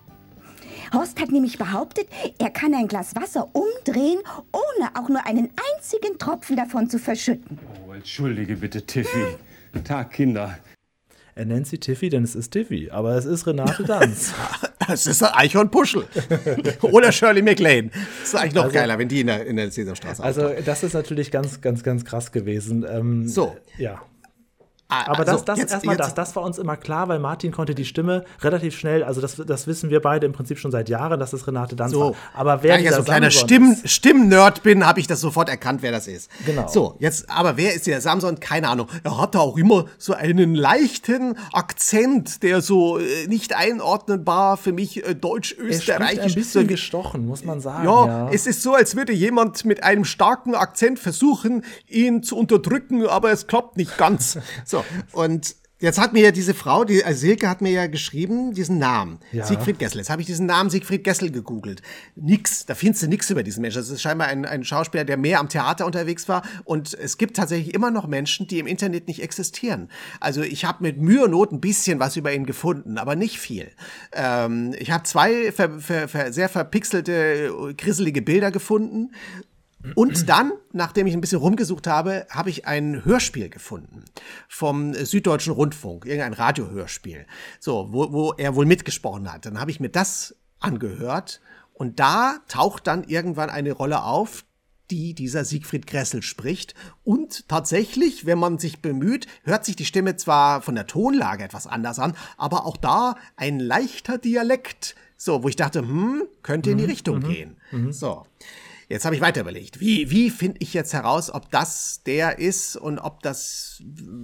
Horst hat nämlich behauptet, er kann ein Glas Wasser umdrehen, ohne auch nur einen einzigen Tropfen davon zu verschütten. Oh, entschuldige bitte, Tiffy. Tag, Kinder. Er nennt sie Tiffy, denn es ist Tiffy, aber es ist Renate Danz. Es ist Eichhorn Puschel. Oder Shirley MacLaine. Das ist eigentlich noch geiler, wenn die in der Sesamstraße Also das ist natürlich ganz krass gewesen. Ja. Aber das war uns immer klar, weil Martin konnte die Stimme relativ schnell, also das wissen wir beide im Prinzip schon seit Jahren, dass es Renate Danz war. Aber wer da ich ja so ein kleiner Stimmnerd bin, habe ich das sofort erkannt, wer das ist. Genau. So, aber wer ist der Samson? Keine Ahnung. Er hatte auch immer so einen leichten Akzent, der so nicht einordnenbar für mich deutsch-österreichisch. Er ein bisschen gestochen, muss man sagen. Ja, es ist so, als würde jemand mit einem starken Akzent versuchen, ihn zu unterdrücken, aber es klappt nicht ganz. So, und jetzt hat mir ja diese Frau, Silke hat mir ja geschrieben, diesen Namen, Siegfried Gessel. Jetzt habe ich diesen Namen Siegfried Gessel gegoogelt. Da findest du nichts über diesen Menschen. Das ist scheinbar ein Schauspieler, der mehr am Theater unterwegs war. Und es gibt tatsächlich immer noch Menschen, die im Internet nicht existieren. Also ich habe mit Mühe und Not ein bisschen was über ihn gefunden, aber nicht viel. Ich habe 2 sehr verpixelte, grisselige Bilder gefunden. Und dann, nachdem ich ein bisschen rumgesucht habe, habe ich ein Hörspiel gefunden vom Süddeutschen Rundfunk, irgendein Radiohörspiel, so, wo er wohl mitgesprochen hat. Dann habe ich mir das angehört und da taucht dann irgendwann eine Rolle auf, die dieser Siegfried Gessel spricht. Und tatsächlich, wenn man sich bemüht, hört sich die Stimme zwar von der Tonlage etwas anders an, aber auch da ein leichter Dialekt. So, wo ich dachte, könnte in die Richtung gehen. So. Jetzt habe ich weiter überlegt, wie finde ich jetzt heraus, ob das der ist und ob das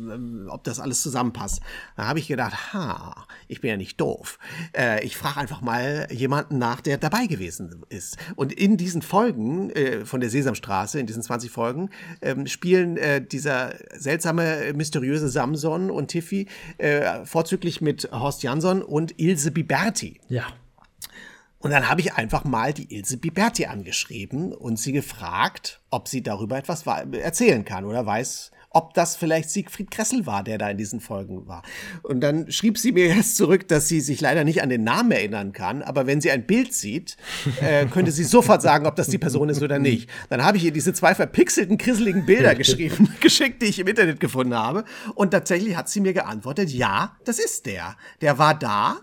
alles zusammenpasst. Da habe ich gedacht, ich bin ja nicht doof. Ich frage einfach mal jemanden nach, der dabei gewesen ist. Und in diesen Folgen von der Sesamstraße, in diesen 20 Folgen, spielen dieser seltsame, mysteriöse Samson und Tiffy vorzüglich mit Horst Jansson und Ilse Biberti. Ja. Und dann habe ich einfach mal die Ilse Biberti angeschrieben und sie gefragt, ob sie darüber etwas erzählen kann oder weiß, ob das vielleicht Siegfried Gessel war, der da in diesen Folgen war. Und dann schrieb sie mir erst zurück, dass sie sich leider nicht an den Namen erinnern kann, aber wenn sie ein Bild sieht, könnte sie sofort sagen, ob das die Person ist oder nicht. Dann habe ich ihr diese 2 verpixelten, grisseligen Bilder geschickt, die ich im Internet gefunden habe. Und tatsächlich hat sie mir geantwortet, ja, das ist der. Der war da.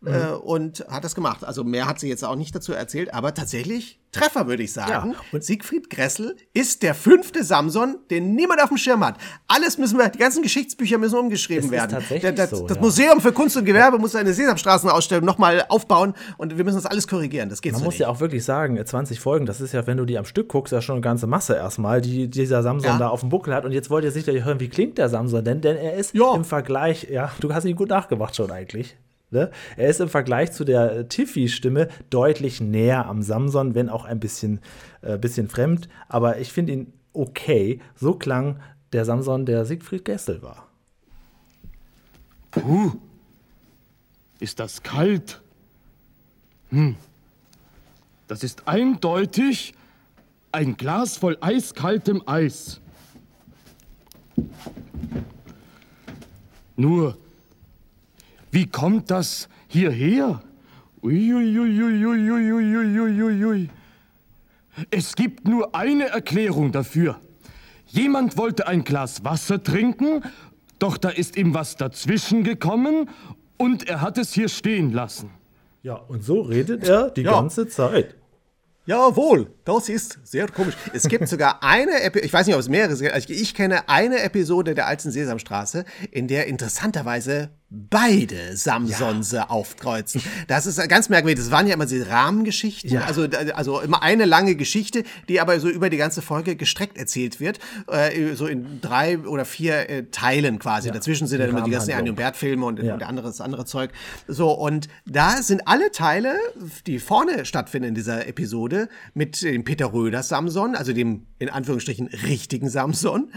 Und hat das gemacht. Also mehr hat sie jetzt auch nicht dazu erzählt, aber tatsächlich Treffer, würde ich sagen. Ja. Und Siegfried Gessel ist der 5. Samson, den niemand auf dem Schirm hat. Die ganzen Geschichtsbücher müssen umgeschrieben werden. Das Museum für Kunst und Gewerbe muss eine Sesamstraßenausstellung nochmal aufbauen und wir müssen das alles korrigieren. Das geht so nicht. Man muss ja auch wirklich sagen, 20 Folgen, das ist ja, wenn du die am Stück guckst, ja schon eine ganze Masse erstmal, die dieser Samson da auf dem Buckel hat. Und jetzt wollt ihr sicherlich hören, wie klingt der Samson denn? Denn er ist im Vergleich, du hast ihn gut nachgemacht schon eigentlich. Ne? Er ist im Vergleich zu der Tiffy-Stimme deutlich näher am Samson, wenn auch ein bisschen fremd. Aber ich finde ihn okay. So klang der Samson, der Siegfried Gessel war. Ist das kalt? Das ist eindeutig ein Glas voll eiskaltem Eis. Nur, wie kommt das hierher? Uiuiuiuiuiuiuiui. Es gibt nur eine Erklärung dafür. Jemand wollte ein Glas Wasser trinken, doch da ist ihm was dazwischen gekommen und er hat es hier stehen lassen. Ja, und so redet er die ganze Zeit. Jawohl, das ist sehr komisch. Es gibt sogar eine Episode, ich weiß nicht, ob es mehrere sind, ich kenne eine Episode der alten Sesamstraße, in der interessanterweise beide Samsonse aufkreuzen. Das ist ganz merkwürdig. Das waren ja immer diese Rahmengeschichten, also immer eine lange Geschichte, die aber so über die ganze Folge gestreckt erzählt wird, so in 3 oder 4 Teilen quasi. Dazwischen sind dann immer die ganzen Ernie und Bert-Filme und das andere Zeug. So, und da sind alle Teile, die vorne stattfinden in dieser Episode, mit dem Peter Röders Samson, also dem in Anführungsstrichen richtigen Samson.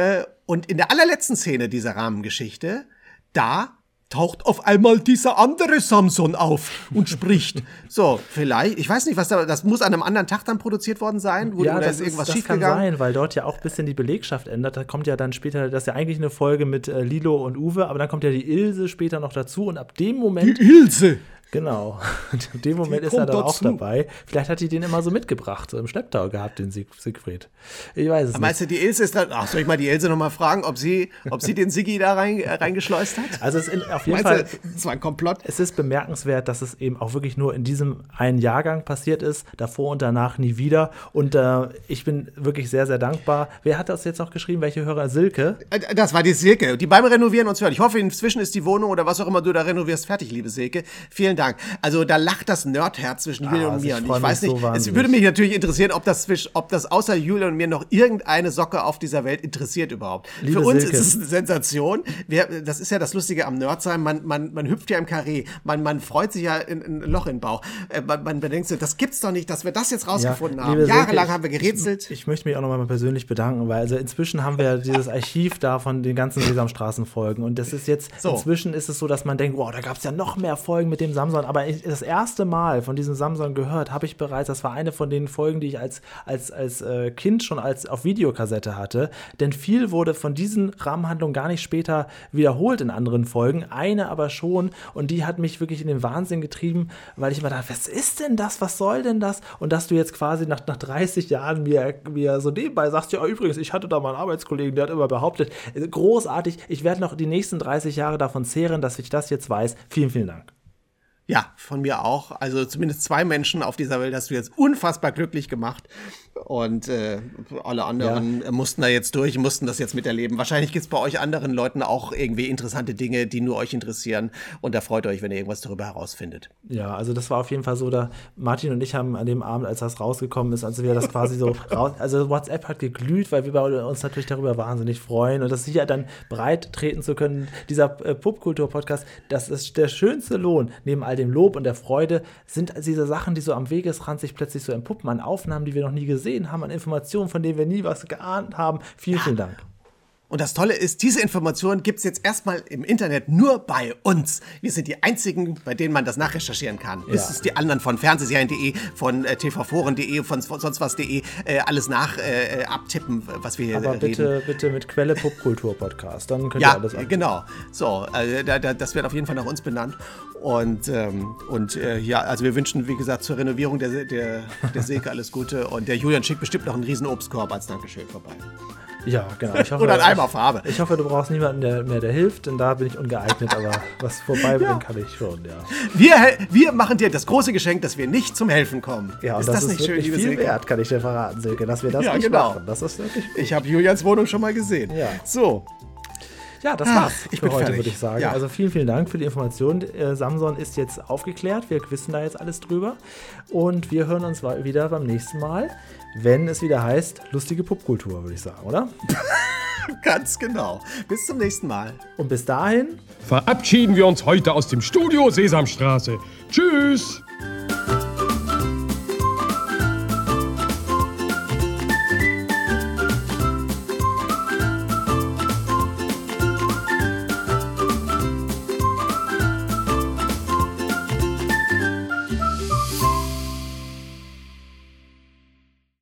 Und in der allerletzten Szene dieser Rahmengeschichte, da taucht auf einmal dieser andere Samson auf und spricht. So, vielleicht, ich weiß nicht, was das muss an einem anderen Tag dann produziert worden sein, oder ist irgendwas schiefgegangen? Das kann sein, weil dort ja auch ein bisschen die Belegschaft ändert. Da kommt ja dann später, das ist ja eigentlich eine Folge mit Lilo und Uwe, aber dann kommt ja die Ilse später noch dazu und ab dem Moment... Die Ilse! Genau. In dem Moment ist er dann auch dabei. Vielleicht hat die den immer so mitgebracht, so im Schlepptau gehabt, den Siegfried. Ich weiß es nicht. Meinst du, die Ilse ist dann, soll ich mal die Ilse nochmal fragen, ob sie den Siggi da reingeschleust hat? Also es ist auf jeden Fall, es war ein Komplott. Es ist bemerkenswert, dass es eben auch wirklich nur in diesem einen Jahrgang passiert ist, davor und danach nie wieder. Und ich bin wirklich sehr, sehr dankbar. Wer hat das jetzt noch geschrieben? Welche Hörer? Silke? Das war die Silke, die beim Renovieren uns hört. Ich hoffe, inzwischen ist die Wohnung oder was auch immer du da renovierst fertig, liebe Silke. Vielen Dank. Also da lacht das Nerdherz zwischen Julian und mir. Und ich weiß nicht, es würde mich natürlich interessieren, ob das außer Julian und mir noch irgendeine Socke auf dieser Welt interessiert überhaupt. Liebe Für uns Silke. ist es eine Sensation. Das ist ja das Lustige am Nerdsein. Man hüpft ja im Karree. Man freut sich ja in ein Loch im Bauch. Man bedenkt so, das gibt's doch nicht, dass wir das jetzt rausgefunden haben. Jahrelang haben wir gerätselt. Ich möchte mich auch nochmal persönlich bedanken, weil also inzwischen haben wir dieses Archiv da von den ganzen Sesamstraßen-Folgen. Und das ist jetzt, inzwischen ist es so, dass man denkt, wow, da gab es ja noch mehr Folgen mit dem Samson. Aber das erste Mal von diesem Samson gehört habe ich bereits, das war eine von den Folgen, die ich als Kind schon auf Videokassette hatte. Denn viel wurde von diesen Rahmenhandlungen gar nicht später wiederholt in anderen Folgen. Eine aber schon. Und die hat mich wirklich in den Wahnsinn getrieben, weil ich immer dachte, was ist denn das? Was soll denn das? Und dass du jetzt quasi nach 30 Jahren mir so nebenbei sagst, ja übrigens, ich hatte da mal einen Arbeitskollegen, der hat immer behauptet, großartig, ich werde noch die nächsten 30 Jahre davon zehren, dass ich das jetzt weiß. Vielen, vielen Dank. Ja, von mir auch. Also zumindest 2 Menschen auf dieser Welt hast du jetzt unfassbar glücklich gemacht. Und alle anderen mussten da jetzt durch, mussten das jetzt miterleben. Wahrscheinlich gibt es bei euch anderen Leuten auch irgendwie interessante Dinge, die nur euch interessieren. Und da freut euch, wenn ihr irgendwas darüber herausfindet. Ja, also das war auf jeden Fall so, da Martin und ich haben an dem Abend, als das rausgekommen ist, als wir das quasi so raus, also WhatsApp hat geglüht, weil wir uns natürlich darüber wahnsinnig freuen und das sicher dann breit treten zu können. Dieser Popkultur-Podcast, das ist der schönste Lohn, neben all dem Lob und der Freude, sind diese Sachen, die so am Wegesrand sich plötzlich so entpuppen, an Aufnahmen, die wir noch nie gesehen haben, an Informationen, von denen wir nie was geahnt haben. Vielen, vielen Dank. Und das Tolle ist, diese Informationen gibt es jetzt erstmal im Internet nur bei uns. Wir sind die Einzigen, bei denen man das nachrecherchieren kann. Ja. Bis es die anderen von Fernsehserien.de, von tvforen.de, von sonst was.de alles abtippen, was wir hier reden. Aber bitte mit Quelle Popkultur-Podcast, dann könnt ihr alles abtippen. Genau. So, das wird auf jeden Fall nach uns benannt. Und also wir wünschen, wie gesagt, zur Renovierung der Silke alles Gute. Und der Julian schickt bestimmt noch einen riesen Obstkorb als Dankeschön vorbei. Ja, genau. Oder ein Eimer Farbe. Ich hoffe, du brauchst niemanden der hilft, denn da bin ich ungeeignet, aber was vorbeibringen kann ich schon, ja. Wir machen dir das große Geschenk, dass wir nicht zum Helfen kommen. Ja, und das ist schön, viel Silke? Wert, kann ich dir verraten, Silke, dass wir das nicht machen. Das ist wirklich gut. Ich habe Julians Wohnung schon mal gesehen. Ja. So. Ja, das war's für heute, würde ich sagen. Ja. Also vielen, vielen Dank für die Information. Samson ist jetzt aufgeklärt. Wir wissen da jetzt alles drüber. Und wir hören uns wieder beim nächsten Mal, wenn es wieder heißt, lustige Popkultur, würde ich sagen, oder? Ganz genau. Bis zum nächsten Mal. Und bis dahin verabschieden wir uns heute aus dem Studio Sesamstraße. Tschüss!